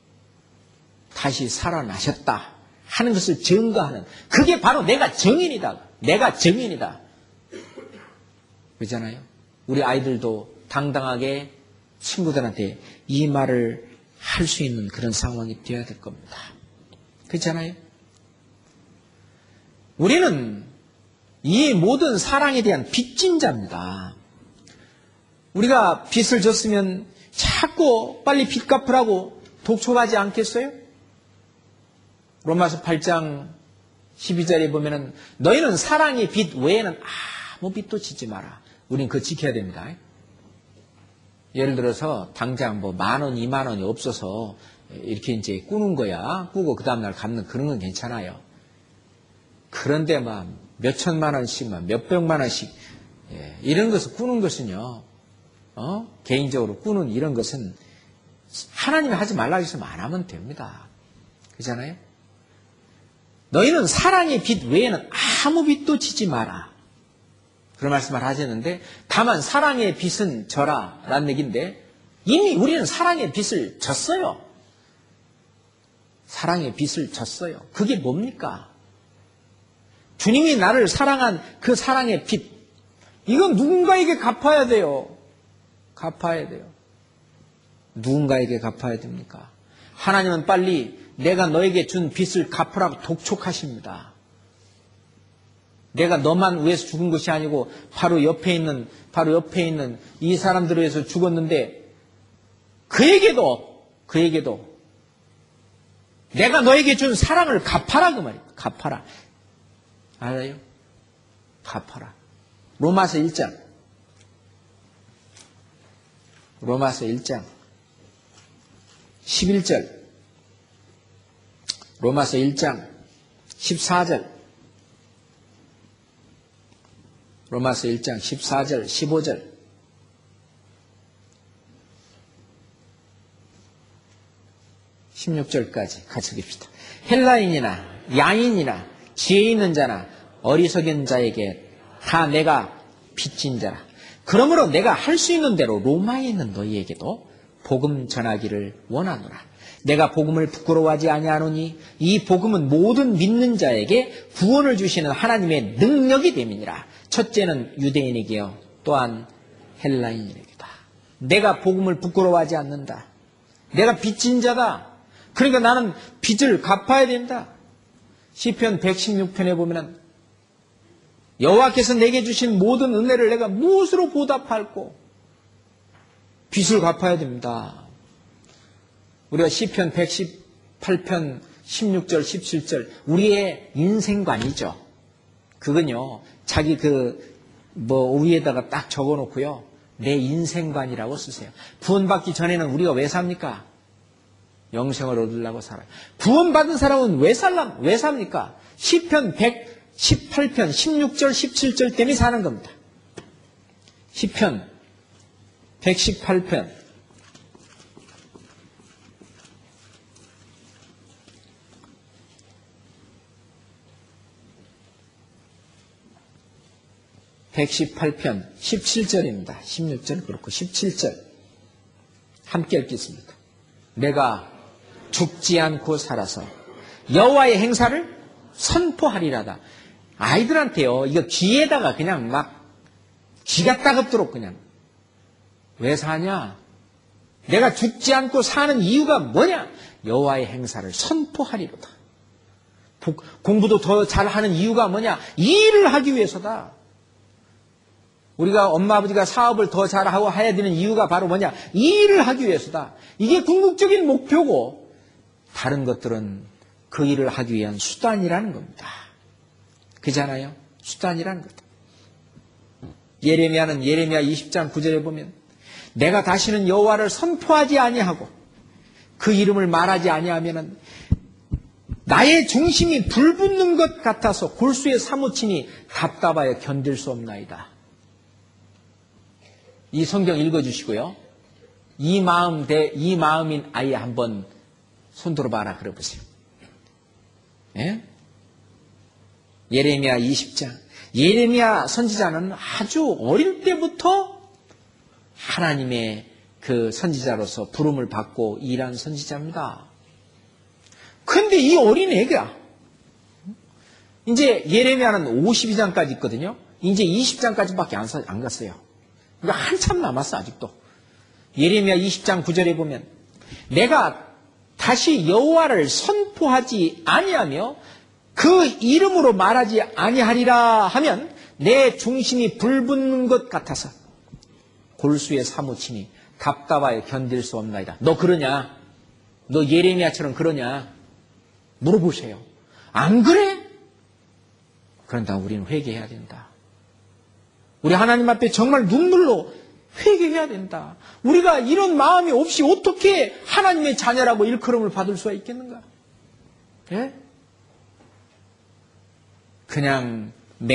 다시 살아나셨다 하는 것을 증거하는, 그게 바로 내가 증인이다. 내가 증인이다. 그렇잖아요. 우리 아이들도 당당하게 친구들한테 이 말을 할 수 있는 그런 상황이 되어야 될 겁니다. 그렇잖아요. 우리는 이 모든 사랑에 대한 빚진 자입니다. 우리가 빚을 졌으면 자꾸 빨리 빚 갚으라고 독촉하지 않겠어요? 로마서 8장 12절에 보면은 너희는 사랑의 빚 외에는 아무 빚도 짓지 마라. 우리는 그거 지켜야 됩니다. 예를 들어서 당장 뭐 10,000원, 20,000원이 없어서 이렇게 이제 꾸는 거야. 꾸고 그 다음날 갚는 그런 건 괜찮아요. 그런데 막 몇천만 원씩, 막 몇백만 원씩, 이런 것을 꾸는 것은요, 개인적으로 꾸는 이런 것은 하나님이 하지 말라고 했으면 안 하면 됩니다. 그렇잖아요? 너희는 사랑의 빚 외에는 아무 빚도 지지 마라. 그런 말씀을 하셨는데, 다만 사랑의 빚은 져라 라는 얘기인데, 이미 우리는 사랑의 빚을 졌어요. 사랑의 빚을 졌어요. 그게 뭡니까? 주님이 나를 사랑한 그 사랑의 빚, 이건 누군가에게 갚아야 돼요. 갚아야 돼요. 누군가에게 갚아야 됩니까? 하나님은 빨리 내가 너에게 준 빚을 갚으라고 독촉하십니다. 내가 너만 위해서 죽은 것이 아니고 바로 옆에 있는 이 사람들을 위해서 죽었는데 그에게도 내가 너에게 준 사랑을 갚아라 그 말이에요. 갚아라. 알아요? 갚아라. 로마서 1장 11절, 로마서 1장 14절, 로마서 1장 14절, 15절, 16절까지 같이 읽읍시다. 헬라인이나 야인이나 지혜 있는 자나 어리석은 자에게 다 내가 빚진 자라. 그러므로 내가 할 수 있는 대로 로마에 있는 너희에게도 복음 전하기를 원하노라. 내가 복음을 부끄러워하지 아니하노니 이 복음은 모든 믿는 자에게 구원을 주시는 하나님의 능력이 됨이니라. 첫째는 유대인에게요, 또한 헬라인에게다. 내가 복음을 부끄러워하지 않는다. 내가 빚진 자다. 그러니까 나는 빚을 갚아야 된다. 시편 116편에 보면 여호와께서 내게 주신 모든 은혜를 내가 무엇으로 보답할꼬? 빚을 갚아야 됩니다. 우리가 시편 8편 16절 17절 우리의 인생관이죠. 그건요 자기 위에다가 딱 적어놓고요 내 인생관이라고 쓰세요. 구원받기 전에는 우리가 왜 삽니까? 영생을 얻으려고 살아요. 구원받은 사람은 왜 삽니까? 시편 118편 16절 17절 때문에 사는 겁니다. 시편 118편 17절입니다. 16절 그렇고 17절 함께 읽겠습니다. 내가 죽지 않고 살아서 여호와의 행사를 선포하리라다. 아이들한테요 이거 귀에다가 그냥 막 귀가 따갑도록 그냥 왜 사냐? 내가 죽지 않고 사는 이유가 뭐냐? 여호와의 행사를 선포하리로다. 공부도 더 잘하는 이유가 뭐냐? 이 일을 하기 위해서다. 우리가 엄마 아버지가 사업을 더 잘하고 해야 되는 이유가 바로 뭐냐? 이 일을 하기 위해서다. 이게 궁극적인 목표고 다른 것들은 그 일을 하기 위한 수단이라는 겁니다. 그잖아요? 수단이라는 것. 예레미야는 예레미야 20장 9절에 보면 내가 다시는 여호와를 선포하지 아니하고 그 이름을 말하지 아니하면은 나의 중심이 불붙는 것 같아서 골수에 사무치니 답답하여 견딜 수 없나이다. 이 성경 읽어주시고요. 이 마음인 아이 한번 손들어 봐라 그러보세요. 예? 예레미야 20장. 예레미야 선지자는 아주 어릴 때부터 하나님의 그 선지자로서 부름을 받고 일한 선지자입니다. 근데 이 어린 애가 이제 예레미야는 52장까지 있거든요. 이제 20장까지밖에 안 갔어요. 그러니까 한참 남았어 아직도. 예레미야 20장 9절에 보면 내가 다시 여호와를 선포하지 아니하며 그 이름으로 말하지 아니하리라 하면 내 중심이 불붙는 것 같아서 골수에 사무치니 답답하여 견딜 수 없나이다. 너 그러냐? 너 예레미야처럼 그러냐? 물어보세요. 안 그래? 그런다 우리는 회개해야 된다. 우리 하나님 앞에 정말 눈물로 회개해야 된다. 우리가 이런 마음이 없이 어떻게 하나님의 자녀라고 일컬음을 받을 수가 있겠는가? 예? 그냥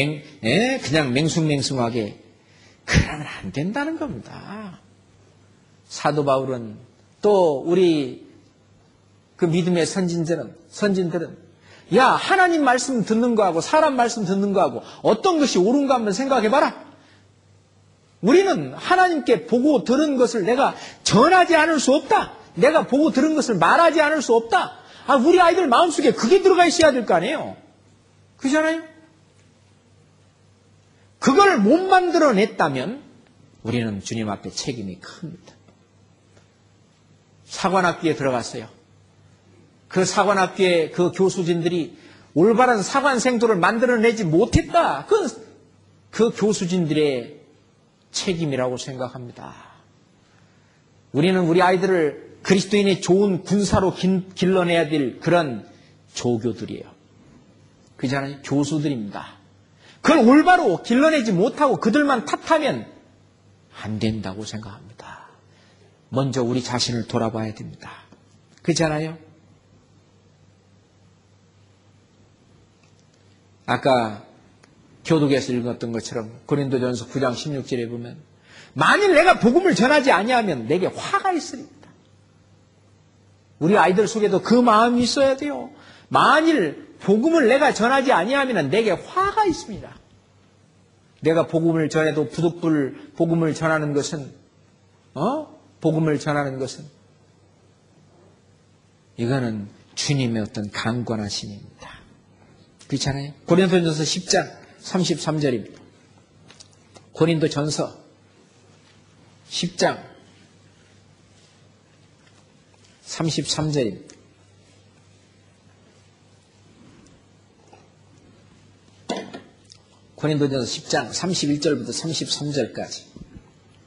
맹숭맹숭하게 그러면 안 된다는 겁니다. 사도 바울은 또 우리 그 믿음의 선진들은 야 하나님 말씀 듣는 거하고 사람 말씀 듣는 거하고 어떤 것이 옳은가 한번 생각해봐라. 우리는 하나님께 보고 들은 것을 내가 전하지 않을 수 없다. 내가 보고 들은 것을 말하지 않을 수 없다. 우리 아이들 마음속에 그게 들어가 있어야 될 거 아니에요. 그렇잖아요? 그걸 못 만들어냈다면 우리는 주님 앞에 책임이 큽니다. 사관학교에 들어갔어요. 그 사관학교의 그 교수진들이 올바른 사관생도를 만들어내지 못했다. 그 교수진들의 책임이라고 생각합니다. 우리는 우리 아이들을 그리스도인의 좋은 군사로 길러내야 될 그런 조교들이에요. 그잖아요. 교수들입니다. 그걸 올바로 길러내지 못하고 그들만 탓하면 안 된다고 생각합니다. 먼저 우리 자신을 돌아봐야 됩니다. 그렇잖아요? 아까 교독에서 읽었던 것처럼 고린도전서 9장 16절에 보면 만일 내가 복음을 전하지 아니하면 내게 화가 있으리이다. 우리 아이들 속에도 그 마음이 있어야 돼요. 만일 복음을 내가 전하지 아니하면 내게 화가 있습니다. 내가 복음을 전해도 부득불 복음을 전하는 것은 이거는 주님의 어떤 강권하심입니다. 그렇잖아요? 고린도전서 10장 33절입니다. 고린도전서 10장 33절입니다. 고린도전서 10장 31절부터 33절까지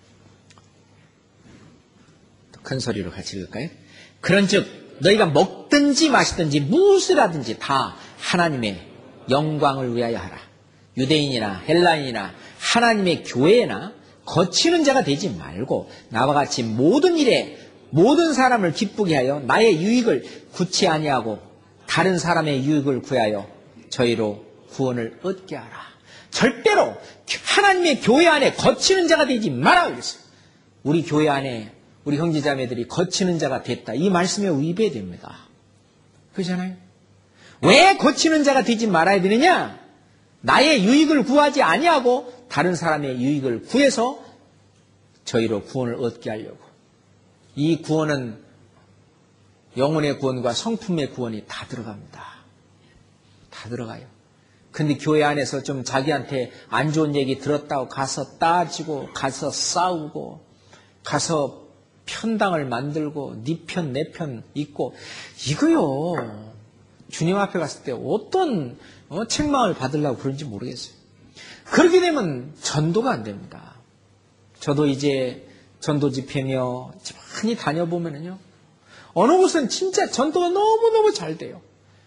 큰 소리로 같이 읽을까요? 그런즉 너희가 먹든 먹든지 마시든지 무엇을 하든지 다 하나님의 영광을 위하여 하라. 유대인이나 헬라인이나 하나님의 교회나 거치는 자가 되지 말고 나와 같이 모든 일에 모든 사람을 기쁘게 하여 나의 유익을 구치 아니하고 다른 사람의 유익을 구하여 저희로 구원을 얻게 하라. 절대로 하나님의 교회 안에 거치는 자가 되지 마라 그랬어요. 우리 교회 안에 우리 형제자매들이 거치는 자가 됐다. 이 말씀에 위배됩니다. 그렇잖아요. 왜 거치는 자가 되지 말아야 되느냐? 나의 유익을 구하지 아니하고 다른 사람의 유익을 구해서 저희로 구원을 얻게 하려고. 이 구원은 영혼의 구원과 성품의 구원이 다 들어갑니다. 다 들어가요. 근데 교회 안에서 좀 자기한테 안 좋은 얘기 들었다고 가서 따지고 가서 싸우고 가서 편당을 만들고 네 편 내 편 있고 이거요. 주님 앞에 갔을 때 어떤 책망을 받으려고 그런지 모르겠어요. 그렇게 되면 전도가 안 됩니다. 저도 이제 전도 집회며 많이 다녀보면요. 어느 곳은 진짜 전도가 너무너무 잘 돼요.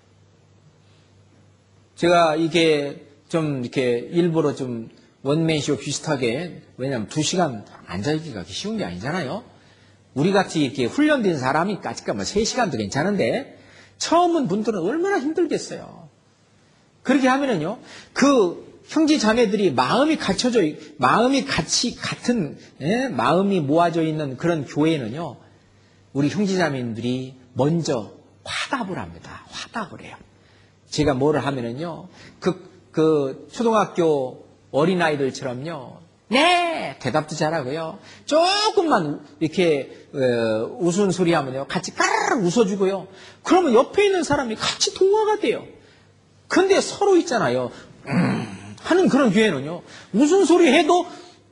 제가 이게 좀 이렇게 일부러 좀 원맨쇼 비슷하게, 왜냐하면 2시간 앉아있기가 쉬운 게 아니잖아요. 우리 같이 이렇게 훈련된 사람이 까짓까 뭐 3시간도 괜찮은데 처음 온 분들은 얼마나 힘들겠어요. 그렇게 하면은요, 그 형제 자매들이 마음이 갖춰져, 마음이 같이 같은, 마음이 모아져 있는 그런 교회는요, 우리 형제 자매들이 먼저 화답을 합니다. 화답을 해요. 제가 뭐를 하면은요, 그 초등학교 어린아이들처럼요, 네! 대답도 잘하고요. 조금만 이렇게 웃은 소리 하면요, 같이 까르르 웃어주고요. 그러면 옆에 있는 사람이 같이 동화가 돼요. 근데 서로 있잖아요. 하는 그런 교회는요, 무슨 소리 해도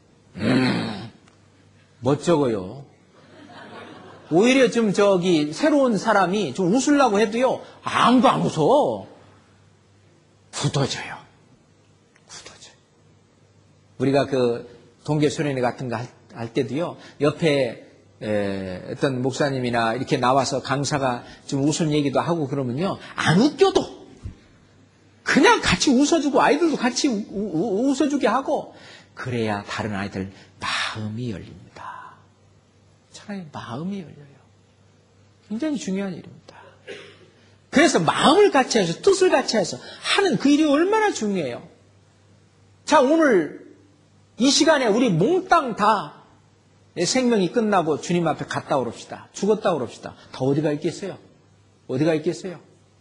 멋쩍어요. 오히려 좀 새로운 사람이 좀 웃으려고 해도요, 아무도 안 웃어. 굳어져요. 굳어져요. 우리가 그 동계수련회 같은 거 할 때도요, 옆에 어떤 목사님이나 이렇게 나와서 강사가 좀 웃은 얘기도 하고 그러면요, 안 웃겨도 그냥 같이 웃어주고 아이들도 같이 웃어주게 하고 그래야 다른 아이들 마음이 열립니다. 차라리 마음이 열려요. 굉장히 중요한 일입니다. 그래서 마음을 같이 해서 뜻을 같이 해서 하는 그 일이 얼마나 중요해요. 자, 오늘 이 시간에 우리 몽땅 다 생명이 끝나고 주님 앞에 갔다 오릅시다. 죽었다 오릅시다. 더 어디가 있겠어요? 어디가 있겠어요?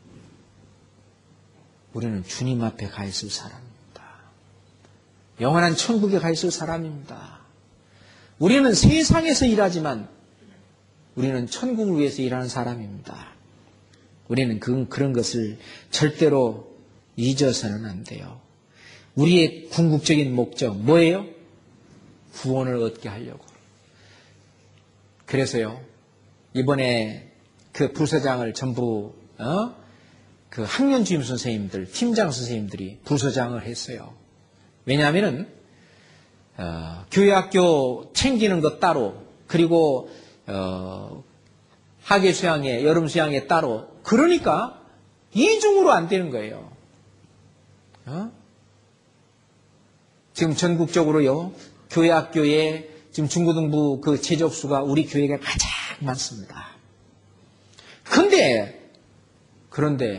우리는 주님 앞에 가 있을 사람입니다. 영원한 천국에 가 있을 사람입니다. 우리는 세상에서 일하지만 우리는 천국을 위해서 일하는 사람입니다. 우리는 그런 것을 절대로 잊어서는 안 돼요. 우리의 궁극적인 목적 뭐예요? 구원을 얻게 하려고. 그래서요, 이번에 그 부서장을 전부 그 학년 주임 선생님들, 팀장 선생님들이 부서장을 했어요. 왜냐하면은 교회학교 챙기는 것 따로, 그리고 하계 수양회, 여름 수양회 따로. 그러니까 이중으로 안 되는 거예요. 지금 전국적으로요, 교회학교에 지금 중고등부 그 재접수가 우리 교회가 가장 많습니다. 그런데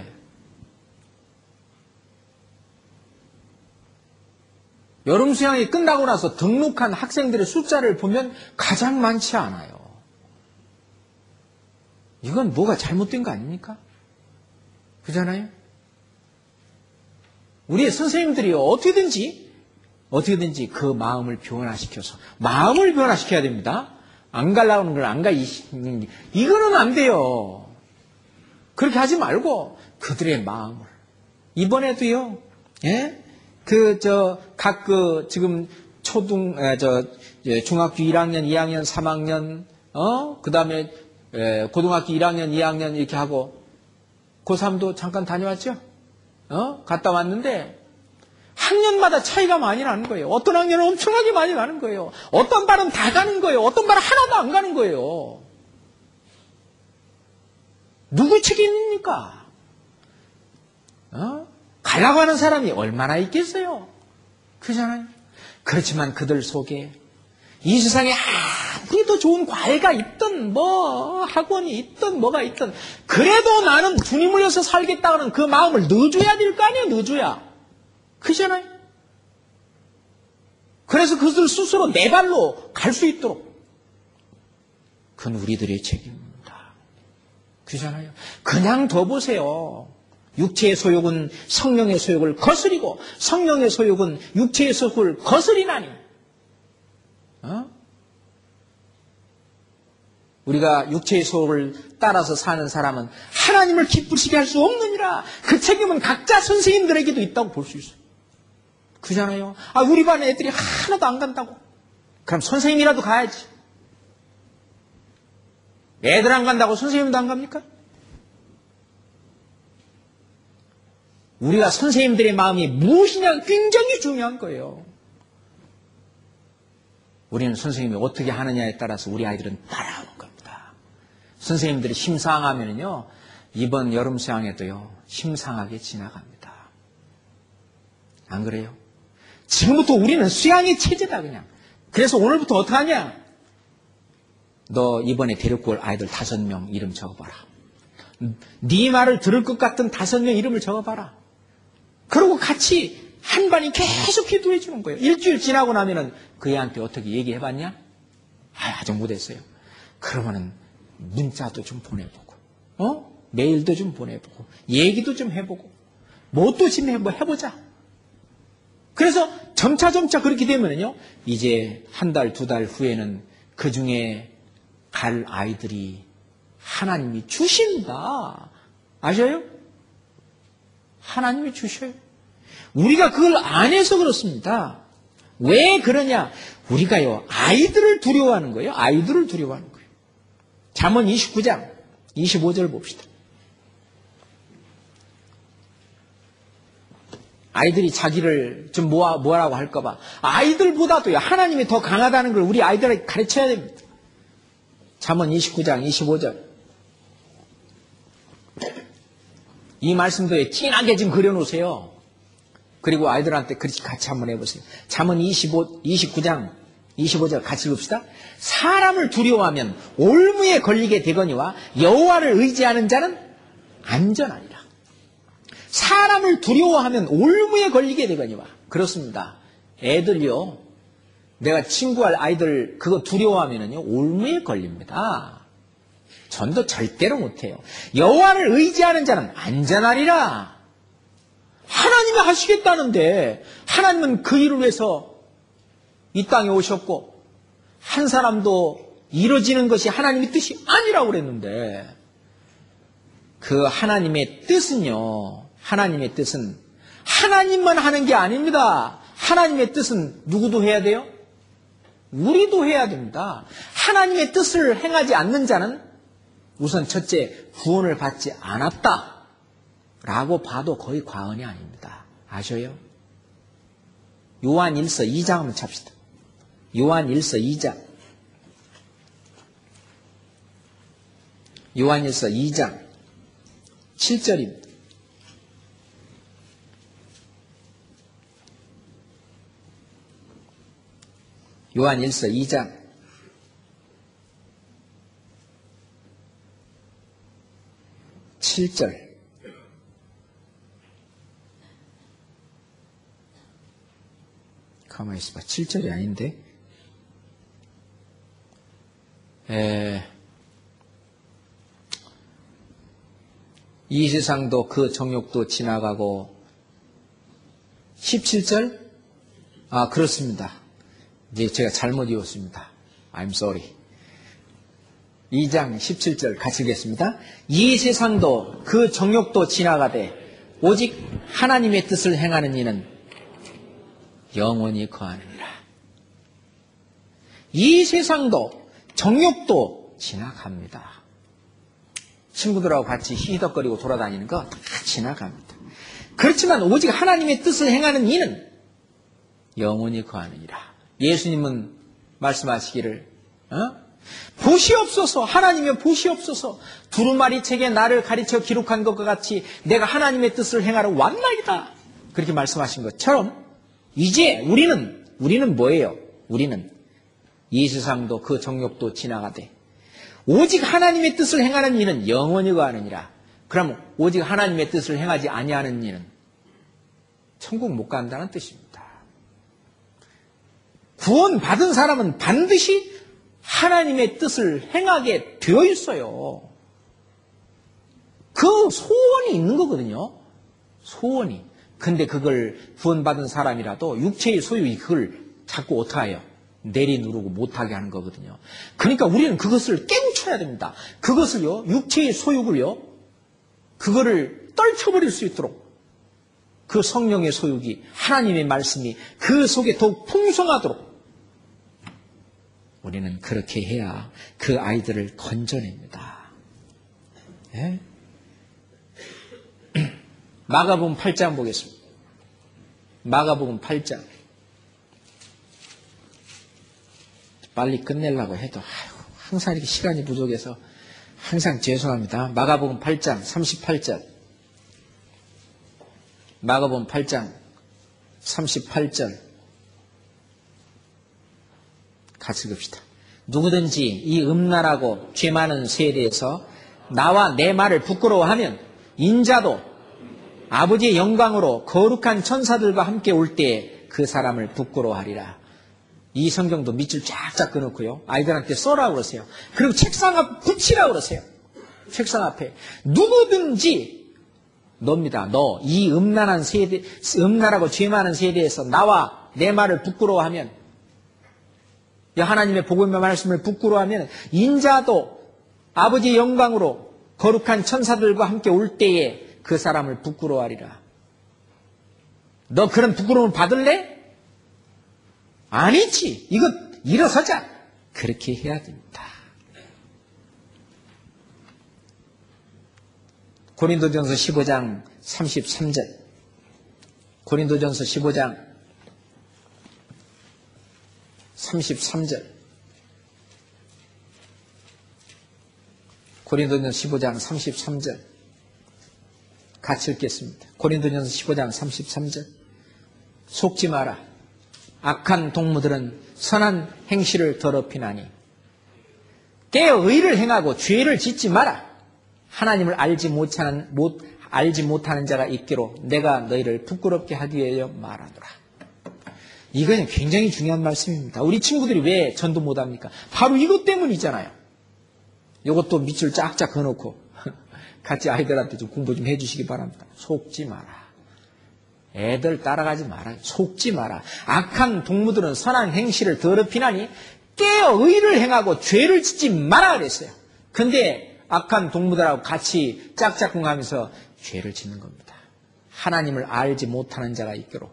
여름 수양이 끝나고 나서 등록한 학생들의 숫자를 보면 가장 많지 않아요. 이건 뭐가 잘못된 거 아닙니까? 그잖아요? 우리의 선생님들이 어떻게든지 그 마음을 변화시켜서, 마음을 변화시켜야 됩니다. 안 가려는 걸 안 가, 이거는 안 돼요. 그렇게 하지 말고 그들의 마음을. 이번에도요, 지금 중학교 1학년, 2학년, 3학년, 그 다음에 고등학교 1학년, 2학년 이렇게 하고, 고3도 잠깐 다녀왔죠? 갔다 왔는데, 학년마다 차이가 많이 나는 거예요. 어떤 학년은 엄청나게 많이 나는 거예요. 어떤 반은 다 가는 거예요. 어떤 반은 하나도 안 가는 거예요. 누구 책임입니까? 가려고 하는 사람이 얼마나 있겠어요? 그렇잖아요. 그렇지만 그들 속에 이 세상에 아무리 더 좋은 과외가 있든 학원이 있든 뭐가 있든 그래도 나는 주님을 위해서 살겠다는 그 마음을 넣어줘야 될 거 아니에요. 넣어줘야. 그렇잖아요. 그래서 그들 스스로 내 발로 갈 수 있도록 그건 우리들의 책임입니다. 그렇잖아요. 그냥 둬보세요. 육체의 소욕은 성령의 소욕을 거스리고 성령의 소욕은 육체의 소욕을 거스리나니 우리가 육체의 소욕을 따라서 사는 사람은 하나님을 기쁘시게 할 수 없느니라. 그 책임은 각자 선생님들에게도 있다고 볼 수 있어요. 그잖아요. 우리 반 애들이 하나도 안 간다고. 그럼 선생님이라도 가야지. 애들 안 간다고 선생님도 안 갑니까? 우리가 선생님들의 마음이 무엇이냐 굉장히 중요한 거예요. 우리는 선생님이 어떻게 하느냐에 따라서 우리 아이들은 따라오는 겁니다. 선생님들이 심상하면요 이번 여름 수양에도요 심상하게 지나갑니다. 안 그래요? 지금부터 우리는 수양의 체제다 그냥. 그래서 오늘부터 어떻게 하냐? 너 이번에 데리고 올 아이들 5명 이름 적어봐라. 네 말을 들을 것 같은 5명 이름을 적어봐라. 그리고 같이 한 반이 계속 기도해 주는 거예요. 일주일 지나고 나면은 그 애한테 어떻게 얘기해봤냐? 아직 못했어요. 그러면은 문자도 좀 보내보고, 메일도 좀 보내보고, 얘기도 좀 해보고, 뭣도 좀 해보자. 그래서 점차 그렇게 되면은요, 이제 한 달, 2달 후에는 그 중에 갈 아이들이 하나님이 주신다. 아셔요? 하나님이 주셔요. 우리가 그걸 안 해서 그렇습니다. 왜 그러냐? 우리가요, 아이들을 두려워하는 거예요. 아이들을 두려워하는 거예요. 잠언 29장 25절 봅시다. 아이들이 자기를 좀 뭐라고 할까봐 아이들보다도요, 하나님이 더 강하다는 걸 우리 아이들에게 가르쳐야 됩니다. 잠언 29장 25절. 이 말씀도 진하게 좀 그려놓으세요. 그리고 아이들한테 그렇게 같이 한번 해보세요. 잠언 29장 25절 같이 읽읍시다. 사람을 두려워하면 올무에 걸리게 되거니와 여호와를 의지하는 자는 안전하리라. 사람을 두려워하면 올무에 걸리게 되거니와. 그렇습니다. 애들요, 내가 친구할 아이들 그거 두려워하면은요 올무에 걸립니다. 전도 절대로 못해요. 여호와를 의지하는 자는 안전하리라. 하나님이 하시겠다는데 하나님은 그 일을 위해서 이 땅에 오셨고 한 사람도 이루어지는 것이 하나님의 뜻이 아니라고 그랬는데 그 하나님의 뜻은요, 하나님의 뜻은 하나님만 하는 게 아닙니다. 하나님의 뜻은 누구도 해야 돼요? 우리도 해야 됩니다. 하나님의 뜻을 행하지 않는 자는 우선 첫째 구원을 받지 않았다 라고 봐도 거의 과언이 아닙니다. 아셔요? 요한 1서 2장 한번 찹시다. 요한 1서 2장. 요한 1서 2장 7절입니다. 요한 1서 2장 7절. 가만히 있어봐. 7절이 아닌데. 이 세상도 그 정욕도 지나가고 17절? 그렇습니다. 이제 제가 잘못 읽었습니다. I'm sorry. 2장 17절 같이 읽겠습니다. 이 세상도 그 정욕도 지나가되 오직 하나님의 뜻을 행하는 이는 영원히 거하느니라. 이 세상도 정욕도 지나갑니다. 친구들하고 같이 히덕거리고 돌아다니는 거 다 지나갑니다. 그렇지만 오직 하나님의 뜻을 행하는 이는 영원히 거하느니라. 예수님은 말씀하시기를 보시옵소서, 하나님의 보시옵소서, 두루마리 책에 나를 가르쳐 기록한 것과 같이 내가 하나님의 뜻을 행하러 왔나이다. 그렇게 말씀하신 것처럼 이제 우리는 뭐예요? 우리는 이 세상도 그 정욕도 지나가되 오직 하나님의 뜻을 행하는 이는 영원히 거하느니라. 그러면 오직 하나님의 뜻을 행하지 아니하는 이는 천국 못 간다는 뜻입니다. 구원받은 사람은 반드시 하나님의 뜻을 행하게 되어 있어요. 그 소원이 있는 거거든요. 소원이. 근데 그걸 구원받은 사람이라도 육체의 소유이 그걸 자꾸 어떻게 해요? 내리누르고 못하게 하는 거거든요. 그러니까 우리는 그것을 깨우쳐야 됩니다. 그것을요, 육체의 소유를요, 그거를 떨쳐버릴 수 있도록 그 성령의 소유기, 하나님의 말씀이 그 속에 더욱 풍성하도록 우리는 그렇게 해야 그 아이들을 건져냅니다. 예? 마가복음 8장 보겠습니다. 마가복음 8장. 빨리 끝내려고 해도 항상 이렇게 시간이 부족해서 항상 죄송합니다. 마가복음 8장 38절. 마가복음 8장 38절. 같이 읽읍시다. 누구든지 이 음란하고 죄 많은 세대에서 나와 내 말을 부끄러워하면 인자도 아버지의 영광으로 거룩한 천사들과 함께 올 때에 그 사람을 부끄러워하리라. 이 성경도 밑줄 쫙쫙 그어놓고요. 아이들한테 써라 그러세요. 그리고 책상 앞에 붙이라 그러세요. 책상 앞에. 누구든지 너입니다. 너 이 음란한 세대, 음란하고 죄 많은 세대에서 나와 내 말을 부끄러워하면, 하나님의 복음의 말씀을 부끄러워하면 인자도 아버지의 영광으로 거룩한 천사들과 함께 올 때에 그 사람을 부끄러워하리라. 너 그런 부끄러움을 받을래? 아니지. 이거 일어서자. 그렇게 해야 됩니다. 고린도전서 15장 33절. 고린도전서 15장 33절. 고린도전서 15장 33절. 같이 읽겠습니다. 고린도전서 15장 33절. 속지 마라. 악한 동무들은 선한 행실을 더럽히나니 깨어 의를 행하고 죄를 짓지 마라. 하나님을 알지 못하는 자가 있기로 내가 너희를 부끄럽게 하기 위하여 말하노라. 이건 굉장히 중요한 말씀입니다. 우리 친구들이 왜 전도 못합니까? 바로 이것 때문이잖아요. 이것도 밑줄 쫙쫙 그어놓고 같이 아이들한테 좀 공부 좀 해주시기 바랍니다. 속지 마라. 애들 따라가지 마라. 속지 마라. 악한 동무들은 선한 행실을 더럽히나니 깨어 의를 행하고 죄를 짓지 마라 그랬어요. 근데 악한 동무들하고 같이 짝짝꿍하면서 죄를 짓는 겁니다. 하나님을 알지 못하는 자가 있기로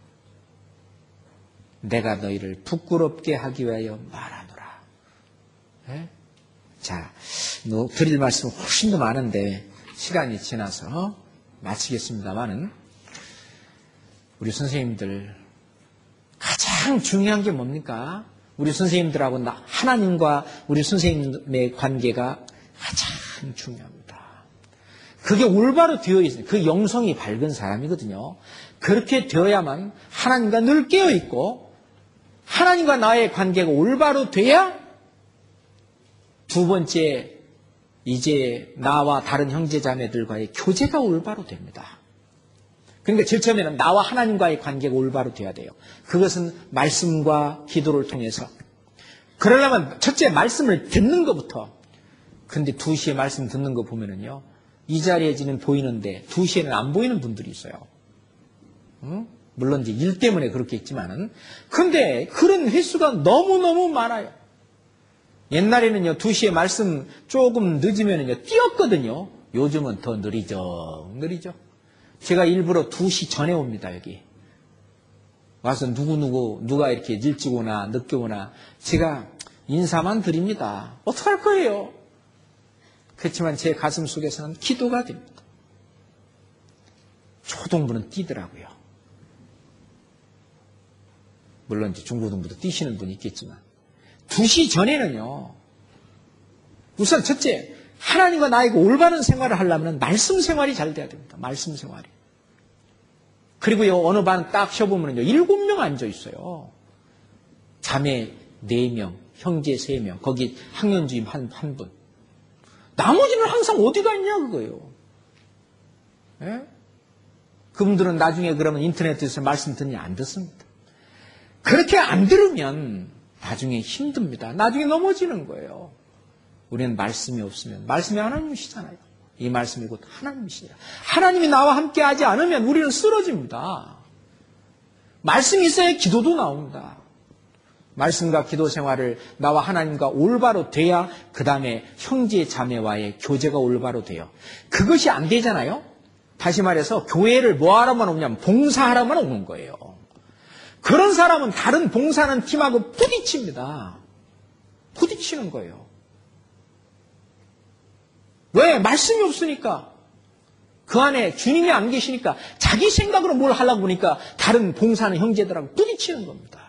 내가 너희를 부끄럽게 하기 위하여 말하노라. 네? 자, 드릴 말씀은 훨씬 더 많은데 시간이 지나서 마치겠습니다만은 우리 선생님들 가장 중요한 게 뭡니까? 우리 선생님들하고 하나님과 우리 선생님의 관계가 가장 중요합니다. 그게 올바로 되어 있어요. 그 영성이 밝은 사람이거든요. 그렇게 되어야만 하나님과 늘 깨어있고 하나님과 나의 관계가 올바로 돼야 두 번째 이제 나와 다른 형제자매들과의 교제가 올바로 됩니다. 그러니까 제일 처음에는 나와 하나님과의 관계가 올바로 돼야 돼요. 그것은 말씀과 기도를 통해서. 그러려면 첫째 말씀을 듣는 것부터. 근데 2시에 말씀 듣는 거 보면은요. 이 자리에는 보이는데 2시에는 안 보이는 분들이 있어요. 응? 물론 이제 일 때문에 그렇겠지만은. 근데 그런 횟수가 너무너무 많아요. 옛날에는요. 2시에 말씀 조금 늦으면은요. 뛰었거든요. 요즘은 더 느리죠. 제가 일부러 2시 전에 옵니다, 여기. 와서 누가 이렇게 일찍 오나 늦게 오나 제가 인사만 드립니다. 어떡할 거예요? 그렇지만 제 가슴 속에서는 기도가 됩니다. 초등부는 뛰더라고요. 물론 이제 중고등부도 뛰시는 분이 있겠지만 2시 전에는요. 우선 첫째, 하나님과 나에게 올바른 생활을 하려면 말씀 생활이 잘 돼야 됩니다. 말씀 생활이. 그리고요, 어느 반 딱 쉬어보면요, 7명 앉아 있어요. 자매 4명, 형제 3명, 거기 학년주임 한 분. 나머지는 항상 어디가 있냐, 그거예요. 예? 그분들은 나중에 그러면 인터넷에서 말씀 듣냐? 안 듣습니다. 그렇게 안 들으면 나중에 힘듭니다. 나중에 넘어지는 거예요. 우리는 말씀이 없으면, 말씀이 하나님이시잖아요. 이 말씀이 곧 하나님이시냐. 하나님이 나와 함께 하지 않으면 우리는 쓰러집니다. 말씀이 있어야 기도도 나옵니다. 말씀과 기도 생활을 나와 하나님과 올바로 돼야 그 다음에 형제 자매와의 교제가 올바로 돼요. 그것이 안 되잖아요. 다시 말해서 교회를 뭐하러만 오냐면 봉사하러만 오는 거예요. 그런 사람은 다른 봉사하는 팀하고 부딪힙니다. 부딪히는 거예요. 왜? 말씀이 없으니까. 그 안에 주님이 안 계시니까 자기 생각으로 뭘 하려고 보니까 다른 봉사하는 형제들하고 부딪히는 겁니다.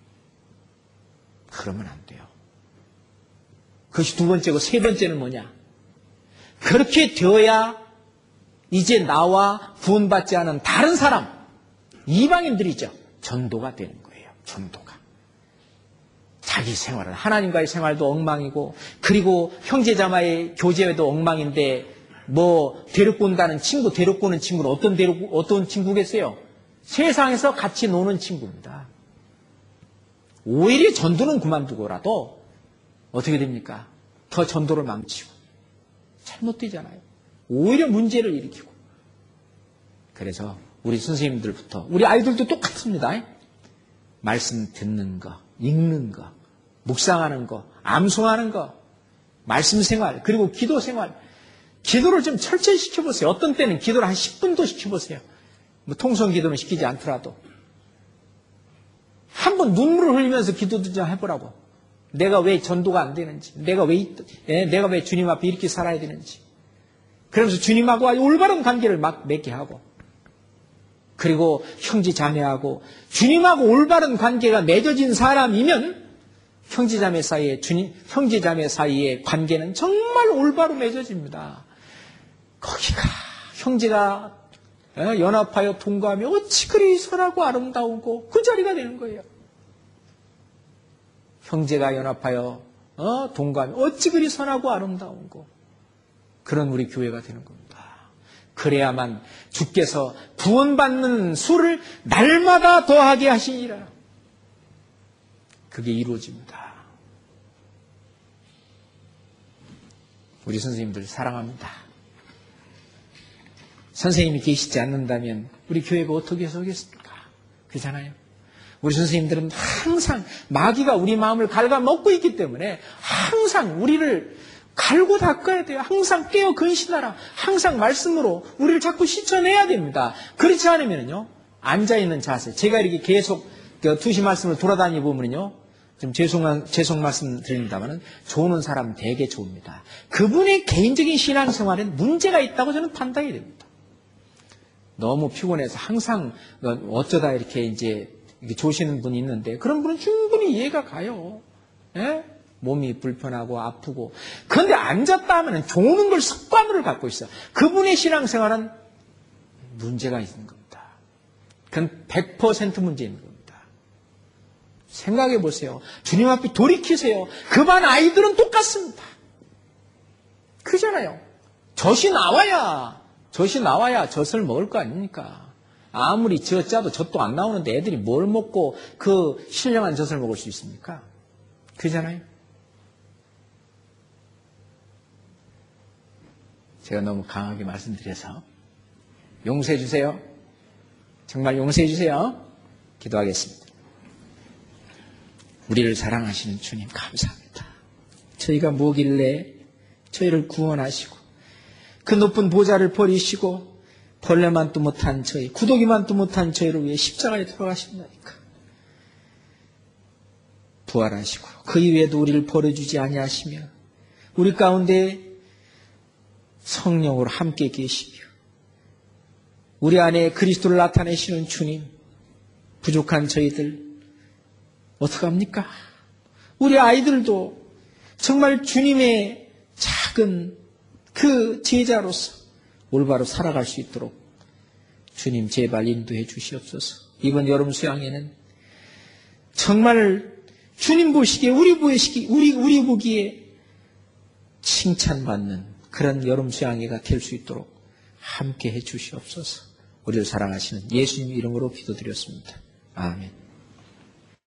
그러면 안 돼요. 그것이 두 번째고 세 번째는 뭐냐? 그렇게 되어야 이제 나와 구원받지 않은 다른 사람, 이방인들이죠. 전도가 되는 거예요. 전도가. 자기 생활은 하나님과의 생활도 엉망이고 그리고 형제자매의 교제도 엉망인데 뭐 데리고 온다는 친구, 데리고 오는 친구는 어떤 친구겠어요? 세상에서 같이 노는 친구입니다. 오히려 전도는 그만두고라도 어떻게 됩니까? 더 전도를 망치고 잘못되잖아요. 오히려 문제를 일으키고. 그래서 우리 선생님들부터 우리 아이들도 똑같습니다. 말씀 듣는 거, 읽는 거, 묵상하는 거, 암송하는 거, 말씀 생활, 그리고 기도 생활. 기도를 좀 철저히 시켜보세요. 어떤 때는 기도를 한 10분도 시켜보세요. 뭐 통성 기도는 시키지 않더라도. 한번 눈물을 흘리면서 기도도 좀 해보라고. 내가 왜 전도가 안 되는지, 내가 왜 주님 앞에 이렇게 살아야 되는지. 그러면서 주님하고 올바른 관계를 막 맺게 하고, 그리고 형제 자매하고 주님하고 올바른 관계가 맺어진 사람이면 형제 자매 사이의 관계는 정말 올바로 맺어집니다. 거기가 형제가 연합하여 동거하며 어찌 그리 선하고 아름다우고 그 자리가 되는 거예요. 형제가 연합하여 동거하며 어찌 그리 선하고 아름다운고 그런 우리 교회가 되는 겁니다. 그래야만 주께서 구원받는 수를 날마다 더하게 하시니라. 그게 이루어집니다. 우리 선생님들 사랑합니다. 선생님이 계시지 않는다면 우리 교회가 어떻게 서겠습니까? 그렇잖아요. 우리 선생님들은 항상 마귀가 우리 마음을 갉아먹고 있기 때문에 항상 우리를 갈고 닦아야 돼요. 항상 깨어 근신하라. 항상 말씀으로 우리를 자꾸 씻어내야 됩니다. 그렇지 않으면요, 앉아있는 자세. 제가 이렇게 계속 두시 말씀을 돌아다니 보면요, 좀 죄송 말씀 드립니다만은, 좋은 사람 되게 좋습니다. 그분의 개인적인 신앙생활엔 문제가 있다고 저는 판단이 됩니다. 너무 피곤해서 항상 어쩌다 이렇게 조시는 분이 있는데, 그런 분은 충분히 이해가 가요. 예? 몸이 불편하고 아프고. 그런데 앉았다 하면 조는 걸 습관으로 갖고 있어요. 그분의 신앙생활은 문제가 있는 겁니다. 그건 100% 문제 있는 겁니다. 생각해 보세요. 주님 앞에 돌이키세요. 그반 아이들은 똑같습니다. 그잖아요. 젖이 나와야 젖을 먹을 거 아닙니까? 아무리 젖 짜도 젖도 안 나오는데 애들이 뭘 먹고 그 신령한 젖을 먹을 수 있습니까? 그잖아요. 제가 너무 강하게 말씀드려서 용서해 주세요. 정말 용서해 주세요. 기도하겠습니다. 우리를 사랑하시는 주님 감사합니다. 저희가 뭐길래 저희를 구원하시고 그 높은 보좌를 버리시고 벌레만도 못한 저희, 구더기만도 못한 저희를 위해 십자가에 돌아가신다니까. 부활하시고 그 이외에도 우리를 버려주지 아니하시며 우리 가운데 성령으로 함께 계시며 우리 안에 그리스도를 나타내시는 주님, 부족한 저희들 어떡합니까? 우리 아이들도 정말 주님의 잘 작은 그 제자로서 올바로 살아갈 수 있도록 주님 제발 인도해 주시옵소서. 이번 여름 수양에는 정말 주님 보시기에 우리 보기에 칭찬받는 그런 여름 수양회가 될 수 있도록 함께 해 주시옵소서. 우리를 사랑하시는 예수님 이름으로 기도드렸습니다. 아멘.